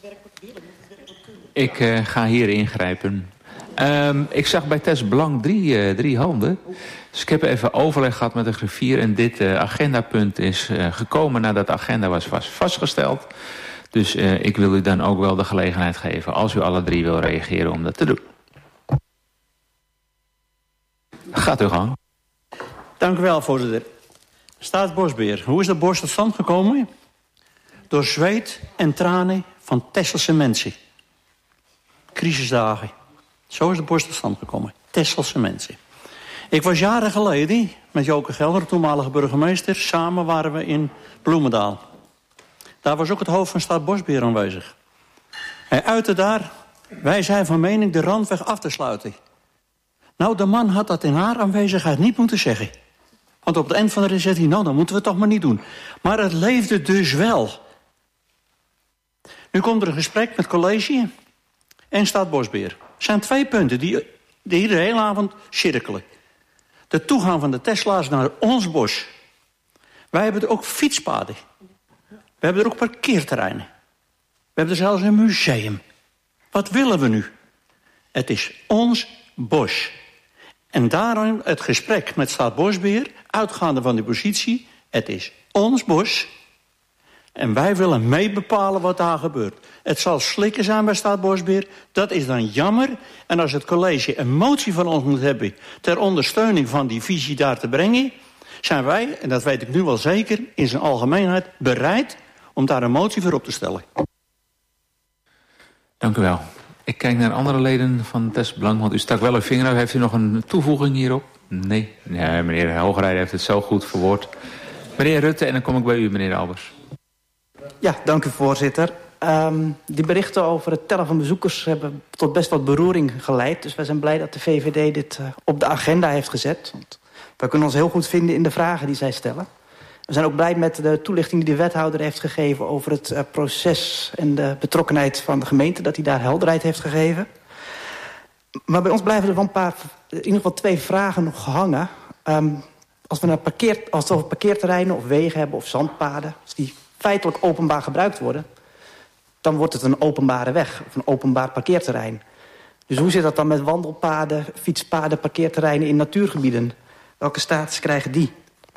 Ik uh, ga hier ingrijpen. Um, ik zag bij Tess Blank drie, uh, drie handen. Dus ik heb even overleg gehad met de griffier... en dit uh, agendapunt is uh, gekomen nadat de agenda was vast vastgesteld. Dus uh, ik wil u dan ook wel de gelegenheid geven... als u alle drie wil reageren om dat te doen. Gaat uw gang. Dank u wel, voorzitter. Staatsbosbeheer, hoe is de bos tot stand gekomen? Door zweet en tranen van Tesselse mensen. Crisisdagen. Zo is de bos tot stand gekomen. Tesselse mensen. Ik was jaren geleden met Joke Gelder, toenmalige burgemeester... samen waren we in Bloemendaal. Daar was ook het hoofd van Staatsbosbeheer aanwezig. Hij uitte daar, wij zijn van mening de randweg af te sluiten. Nou, de man had dat in haar aanwezigheid niet moeten zeggen. Want op het eind van de rit zegt hij, nou, dat moeten we toch maar niet doen. Maar het leefde dus wel. Nu komt er een gesprek met college en Staatsbosbeheer. Er zijn twee punten die, die hier de hele avond cirkelen. De toegang van de Tesla's naar ons bos. Wij hebben er ook fietspaden. We hebben er ook parkeerterreinen. We hebben er zelfs een museum. Wat willen we nu? Het is ons bos. En daarom het gesprek met Staatsbosbeheer... uitgaande van die positie... het is ons bos... en wij willen meebepalen wat daar gebeurt. Het zal slikken zijn bij Staatsbosbeheer. Dat is dan jammer. En als het college een motie van ons moet hebben... ter ondersteuning van die visie daar te brengen... zijn wij, en dat weet ik nu wel zeker... in zijn algemeenheid bereid... om daar een motie voor op te stellen. Dank u wel. Ik kijk naar andere leden van Tess Blank, want u stak wel uw vinger uit. Heeft u nog een toevoeging hierop? Nee. Nee, meneer Hogerij heeft het zo goed verwoord. Meneer Rutte, en dan kom ik bij u, meneer Albers. Ja, dank u, voorzitter. Um, die berichten over het tellen van bezoekers hebben tot best wat beroering geleid. Dus wij zijn blij dat de V V D dit uh, op de agenda heeft gezet. Want wij kunnen ons heel goed vinden in de vragen die zij stellen. We zijn ook blij met de toelichting die de wethouder heeft gegeven... over het uh, proces en de betrokkenheid van de gemeente... dat hij daar helderheid heeft gegeven. Maar bij ons blijven er wel een paar, in ieder geval twee vragen nog hangen. Um, als we naar parkeer, als we over parkeerterreinen of wegen hebben of zandpaden... als die feitelijk openbaar gebruikt worden... dan wordt het een openbare weg of een openbaar parkeerterrein. Dus hoe zit dat dan met wandelpaden, fietspaden, parkeerterreinen in natuurgebieden? Welke status krijgen die?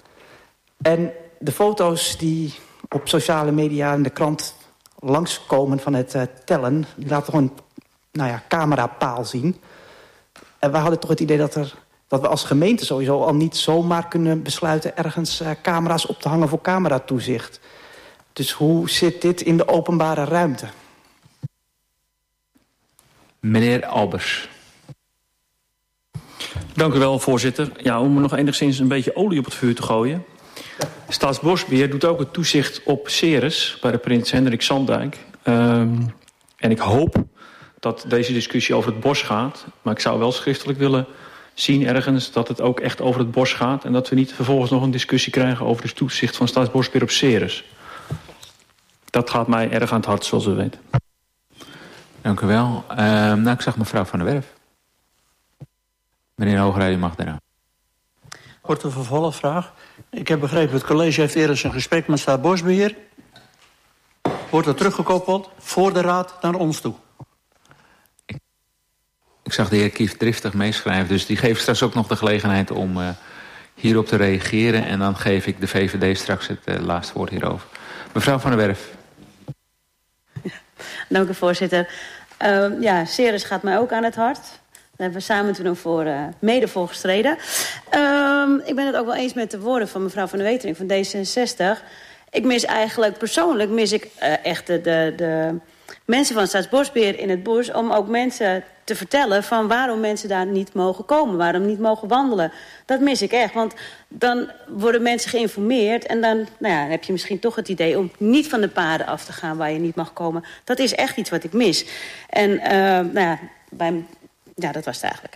En de foto's die op sociale media en de krant langskomen van het uh, tellen... die laten gewoon een nou ja, camerapaal zien. En wij hadden toch het idee dat, er, dat we als gemeente sowieso al niet zomaar kunnen besluiten... ergens uh, camera's op te hangen voor cameratoezicht. Dus hoe zit dit in de openbare ruimte? Meneer Albers. Dank u wel, voorzitter. Ja, om er nog enigszins een beetje olie op het vuur te gooien... Staatsbosbeheer doet ook het toezicht op Ceres bij de Prins Hendrik Zandijk. Um, en ik hoop dat deze discussie over het bos gaat. Maar ik zou wel schriftelijk willen zien ergens dat het ook echt over het bos gaat... en dat we niet vervolgens nog een discussie krijgen over het toezicht van Staatsbosbeheer op Ceres. Dat gaat mij erg aan het hart, zoals u weet. Dank u wel. Uh, nou, ik zag mevrouw Van der Werf. Meneer Hogerij, u mag daarna. Korte vervolgvraag. Ik heb begrepen, het college heeft eerder een gesprek met Staatsbosbeheer. Wordt er teruggekoppeld voor de raad naar ons toe? Ik, ik zag de heer Kief driftig meeschrijven, dus die geeft straks ook nog de gelegenheid om uh, hierop te reageren. En dan geef ik de V V D straks het uh, laatste woord hierover. Mevrouw Van der Werf. Ja, dank u, voorzitter. Uh, ja, Ceres gaat mij ook aan het hart. Daar hebben we samen toen ook voor, uh, mede voor gestreden. Uh, ik ben het ook wel eens met de woorden van mevrouw Van der Wetering van D zesenzestig. Ik mis eigenlijk, persoonlijk mis ik uh, echt de, de, de mensen van Staatsbosbeheer in het bos... om ook mensen te vertellen van waarom mensen daar niet mogen komen, waarom niet mogen wandelen. Dat mis ik echt, want dan worden mensen geïnformeerd en dan nou ja, heb je misschien toch het idee om niet van de paden af te gaan waar je niet mag komen. Dat is echt iets wat ik mis. En uh, nou ja, bij, ja, dat was het eigenlijk.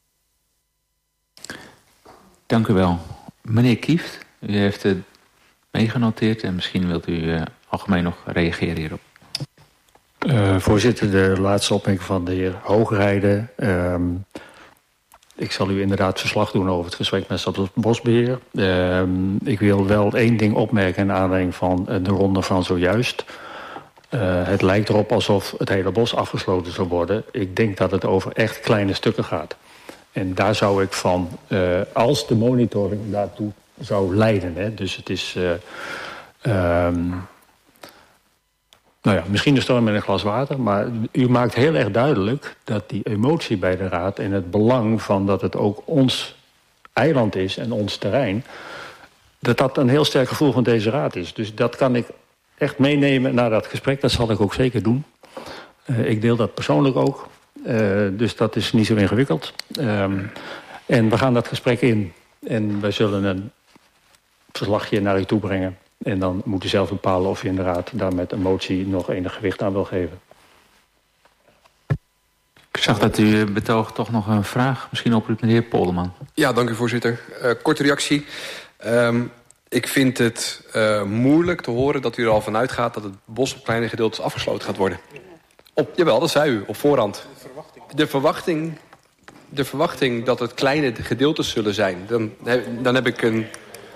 Dank u wel. Meneer Kieft, u heeft het meegenoteerd en misschien wilt u uh, algemeen nog reageren hierop. Uh, voorzitter, de laatste opmerking van de heer Hoogrijden. Uh, ik zal u inderdaad verslag doen over het gesprek met Staatsbosbeheer. Uh, ik wil wel één ding opmerken in aanleiding van de ronde van zojuist. Uh, het lijkt erop alsof het hele bos afgesloten zou worden. Ik denk dat het over echt kleine stukken gaat. En daar zou ik van, uh, als de monitoring daartoe zou leiden. Hè, dus het is... Uh, um, Nou ja, misschien een storm met een glas water, maar u maakt heel erg duidelijk dat die emotie bij de Raad en het belang van dat het ook ons eiland is en ons terrein, dat dat een heel sterk gevoel van deze Raad is. Dus dat kan ik echt meenemen naar dat gesprek, dat zal ik ook zeker doen. Uh, ik deel dat persoonlijk ook, uh, dus dat is niet zo ingewikkeld. Um, en we gaan dat gesprek in en wij zullen een verslagje naar u toe brengen. En dan moet u zelf bepalen of u in de Raad daar met een motie nog enig gewicht aan wil geven. Ik zag dat u betoogt toch nog een vraag misschien oproept met de heer Polderman. Ja, dank u voorzitter. Uh, korte reactie. Um, ik vind het uh, moeilijk te horen dat u er al vanuit gaat dat het bos op kleine gedeeltes afgesloten gaat worden. Op, jawel, dat zei u, op voorhand. De verwachting, de verwachting dat het kleine gedeeltes zullen zijn. Dan, dan heb ik een...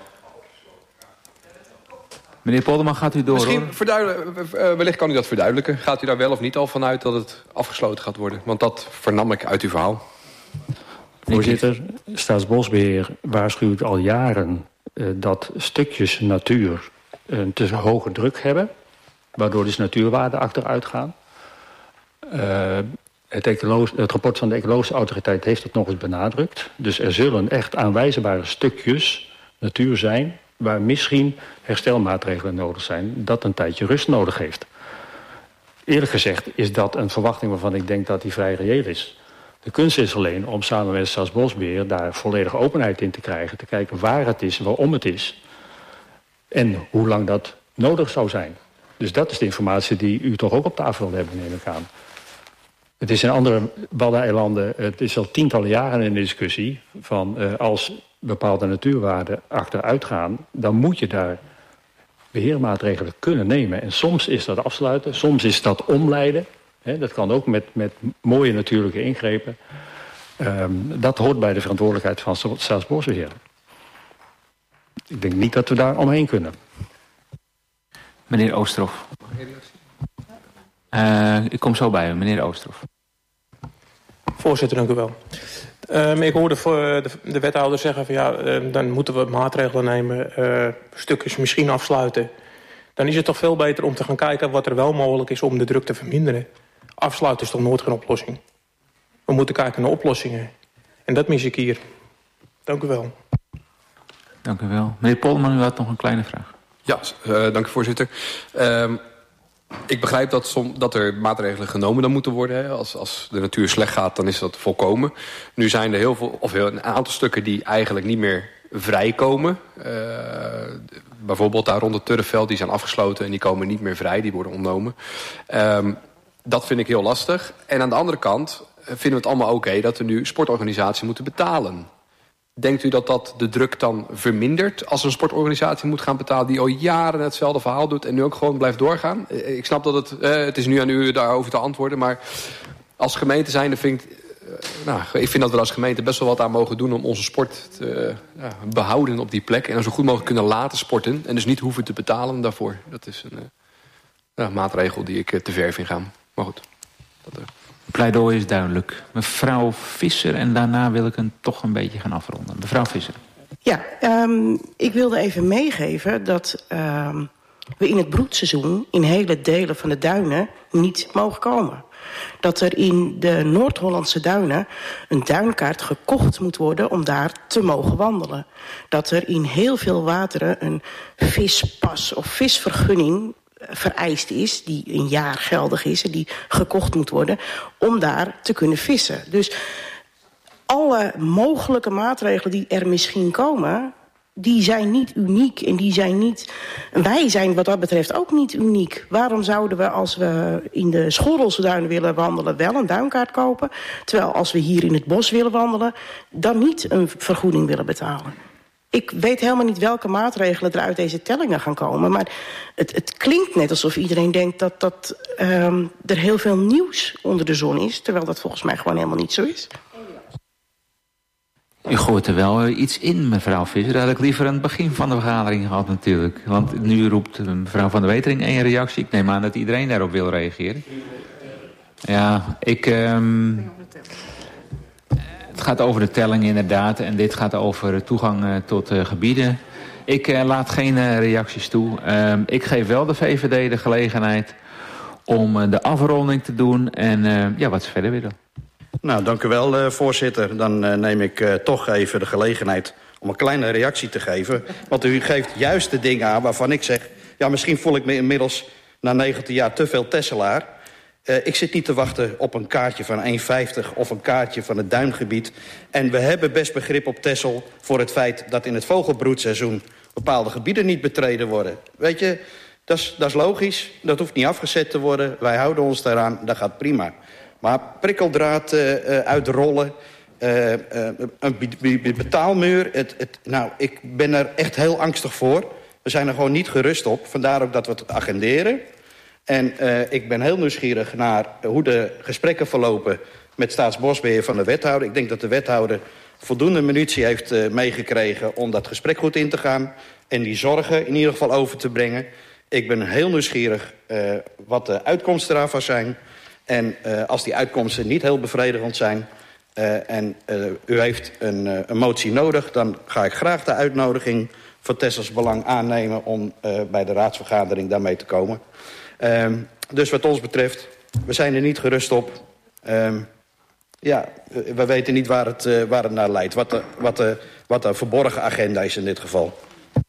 Meneer Polderman, gaat u door, Misschien verduidelijk, uh, wellicht kan u dat verduidelijken. Gaat u daar wel of niet al vanuit dat het afgesloten gaat worden? Want dat vernam ik uit uw verhaal. Voorzitter, Staatsbosbeheer waarschuwt al jaren uh, dat stukjes natuur een te hoge druk hebben, waardoor dus natuurwaarden achteruit gaan. Uh, het, het rapport van de Ecologische Autoriteit heeft het nog eens benadrukt. Dus er zullen echt aanwijzbare stukjes natuur zijn waar misschien herstelmaatregelen nodig zijn, dat een tijdje rust nodig heeft. Eerlijk gezegd is dat een verwachting waarvan ik denk dat die vrij reëel is. De kunst is alleen om samen met Staatsbosbeheer daar volledige openheid in te krijgen, te kijken waar het is, waarom het is en hoe lang dat nodig zou zijn. Dus dat is de informatie die u toch ook op tafel wil hebben, neem ik aan. Het is in andere Waddeneilanden, het is al tientallen jaren in de discussie van uh, als bepaalde natuurwaarden achteruit gaan, dan moet je daar beheermaatregelen kunnen nemen. En soms is dat afsluiten, soms is dat omleiden. He, dat kan ook met, met mooie natuurlijke ingrepen. Um, dat hoort bij de verantwoordelijkheid van Staatsbosbeheer. Ik denk niet dat we daar omheen kunnen. Meneer Oosterhoff. Uh, ik kom zo bij u, meneer Oosterhoff. Voorzitter, dank u wel. Um, ik hoorde voor de, de wethouder zeggen van ja, um, dan moeten we maatregelen nemen, uh, stukjes misschien afsluiten. Dan is het toch veel beter om te gaan kijken wat er wel mogelijk is om de druk te verminderen. Afsluiten is toch nooit geen oplossing. We moeten kijken naar oplossingen. En dat mis ik hier. Dank u wel. Dank u wel. Meneer Polderman, u had nog een kleine vraag. Ja, uh, dank u voorzitter. Uh, ik begrijp dat, som, dat er maatregelen genomen dan moeten worden. Hè. Als, als de natuur slecht gaat, dan is dat volkomen. Nu zijn er heel veel, of heel, een aantal stukken die eigenlijk niet meer vrijkomen. Uh, bijvoorbeeld daar rond het Turfveld, die zijn afgesloten en die komen niet meer vrij, die worden ontnomen. Um, dat vind ik heel lastig. En aan de andere kant vinden we het allemaal oké okay dat we nu sportorganisaties moeten betalen. Denkt u dat dat de druk dan vermindert als een sportorganisatie moet gaan betalen die al jaren hetzelfde verhaal doet en nu ook gewoon blijft doorgaan? Ik snap dat het, eh, het is nu aan u daarover te antwoorden, maar als gemeente zijnde vind ik, uh, nou, ik vind dat we als gemeente best wel wat aan mogen doen om onze sport te uh, ja, behouden op die plek en dan zo goed mogelijk kunnen laten sporten en dus niet hoeven te betalen daarvoor. Dat is een uh, ja, maatregel die ik uh, te ver vind gaan. Maar goed. Dat, uh. Pleidooi is duidelijk. Mevrouw Visser, en daarna wil ik hem toch een beetje gaan afronden. Mevrouw Visser. Ja, um, ik wilde even meegeven dat um, we in het broedseizoen in hele delen van de duinen niet mogen komen. Dat er in de Noord-Hollandse duinen een duinkaart gekocht moet worden om daar te mogen wandelen. Dat er in heel veel wateren een vispas of visvergunning vereist is, die een jaar geldig is en die gekocht moet worden, om daar te kunnen vissen. Dus alle mogelijke maatregelen die er misschien komen, die zijn niet uniek en die zijn niet. Wij zijn wat dat betreft ook niet uniek. Waarom zouden we, als we in de Schorrelse duinen willen wandelen, wel een duinkaart kopen, terwijl als we hier in het bos willen wandelen, dan niet een vergoeding willen betalen? Ik weet helemaal niet welke maatregelen er uit deze tellingen gaan komen, maar het, het klinkt net alsof iedereen denkt dat, dat um, er heel veel nieuws onder de zon is, terwijl dat volgens mij gewoon helemaal niet zo is. U gooit er wel iets in, mevrouw Visser. Dat had ik liever aan het begin van de vergadering gehad natuurlijk. Want nu roept mevrouw Van der Wetering één reactie. Ik neem aan dat iedereen daarop wil reageren. Ja, ik... Um, het gaat over de telling inderdaad. En dit gaat over toegang uh, tot uh, gebieden. Ik uh, laat geen uh, reacties toe. Uh, ik geef wel de V V D de gelegenheid om uh, de afronding te doen. En uh, ja, wat ze verder willen. Nou, dank u wel, uh, voorzitter. Dan uh, neem ik uh, toch even de gelegenheid om een kleine reactie te geven. Want u geeft juist de dingen aan waarvan ik zeg, ja, misschien voel ik me inmiddels na negentien jaar te veel Tesselaar. Uh, ik zit niet te wachten op een kaartje van één vijftig of een kaartje van het duingebied. En we hebben best begrip op Texel voor het feit dat in het vogelbroedseizoen bepaalde gebieden niet betreden worden. Weet je, dat is, dat is logisch. Dat hoeft niet afgezet te worden. Wij houden ons daaraan. Dat gaat prima. Maar prikkeldraad uh, uh, uitrollen, uh, uh, een betaalmuur. Het, het, nou, ik ben er echt heel angstig voor. We zijn er gewoon niet gerust op. Vandaar ook dat we het agenderen. En uh, ik ben heel nieuwsgierig naar hoe de gesprekken verlopen met Staatsbosbeheer van de wethouder. Ik denk dat de wethouder voldoende munitie heeft uh, meegekregen om dat gesprek goed in te gaan. En die zorgen in ieder geval over te brengen. Ik ben heel nieuwsgierig uh, wat de uitkomsten daarvan zijn. En uh, als die uitkomsten niet heel bevredigend zijn uh, en uh, u heeft een, uh, een motie nodig, dan ga ik graag de uitnodiging voor Tessels Belang aannemen om uh, bij de raadsvergadering daarmee te komen. Um, dus wat ons betreft, we zijn er niet gerust op. Um, ja, we weten niet waar het, uh, waar het naar leidt. Wat de, wat, de, wat de verborgen agenda is in dit geval.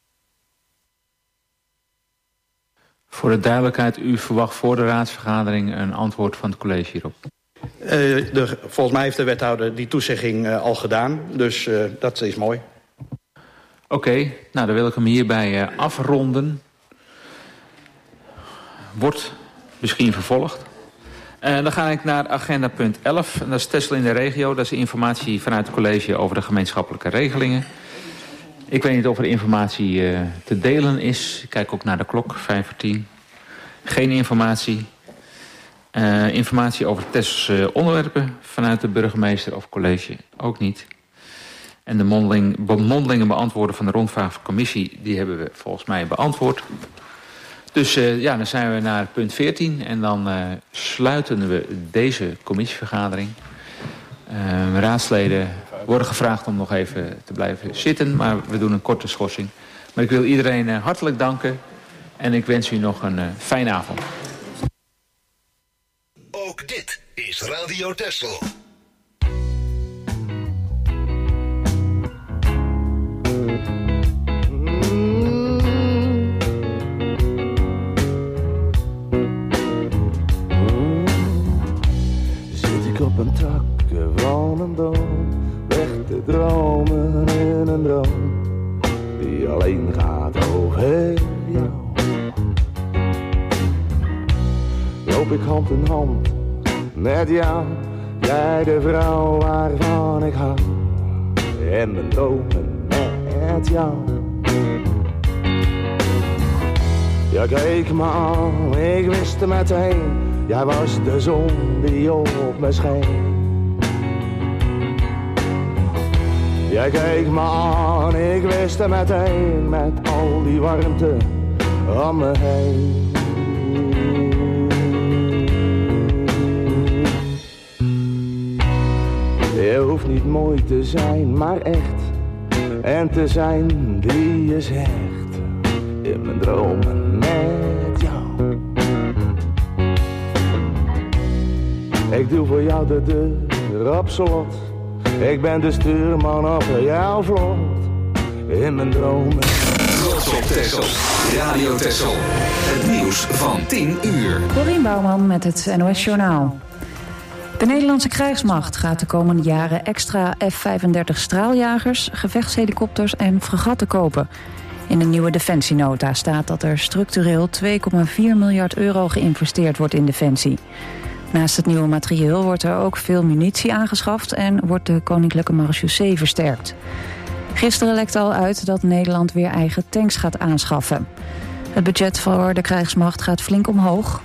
Voor de duidelijkheid, u verwacht voor de raadsvergadering een antwoord van het college hierop. Uh, de, volgens mij heeft de wethouder die toezegging uh, al gedaan. Dus uh, dat is mooi. Oké, okay, nou dan wil ik hem hierbij uh, afronden. Wordt misschien vervolgd. Uh, dan ga ik naar agenda punt elf. En dat is Texel in de regio. Dat is informatie vanuit het college over de gemeenschappelijke regelingen. Ik weet niet of er informatie uh, te delen is. Ik kijk ook naar de klok, vijf voor tien. Geen informatie. Uh, informatie over Tesselse onderwerpen vanuit de burgemeester of college ook niet. En de mondeling, mondelinge beantwoorden van de rondvraagcommissie, die hebben we volgens mij beantwoord. Dus uh, ja, dan zijn we naar punt veertien en dan uh, sluiten we deze commissievergadering. Uh, raadsleden worden gevraagd om nog even te blijven zitten, maar we doen een korte schorsing. Maar ik wil iedereen uh, hartelijk danken en ik wens u nog een uh, fijne avond. Ook dit is Radio Texel. Op een tak van een boom, weg te dromen in een droom die alleen gaat over jou. Loop ik hand in hand met jou, jij de vrouw waarvan ik hou, en mijn dromen met jou. Ja, keek me aan, ik wist er meteen, jij was de zon die op me scheen. Jij keek me aan, ik wist er meteen, met al die warmte om me heen. Je hoeft niet mooi te zijn, maar echt, en te zijn wie je zegt. In mijn dromen met jou. Ik doe voor jou de deur op slot. Ik ben de stuurman op jouw vlot. In mijn dromen. Trots op Texel. Radio Texel. Het nieuws van tien uur. Corien Bouwman met het N O S Journaal. De Nederlandse krijgsmacht gaat de komende jaren extra F vijfendertig straaljagers, gevechtshelikopters en fregatten kopen. In de nieuwe defensienota staat dat er structureel twee komma vier miljard euro geïnvesteerd wordt in defensie. Naast het nieuwe materieel wordt er ook veel munitie aangeschaft en wordt de Koninklijke Marechaussee versterkt. Gisteren lekte al uit dat Nederland weer eigen tanks gaat aanschaffen. Het budget voor de krijgsmacht gaat flink omhoog.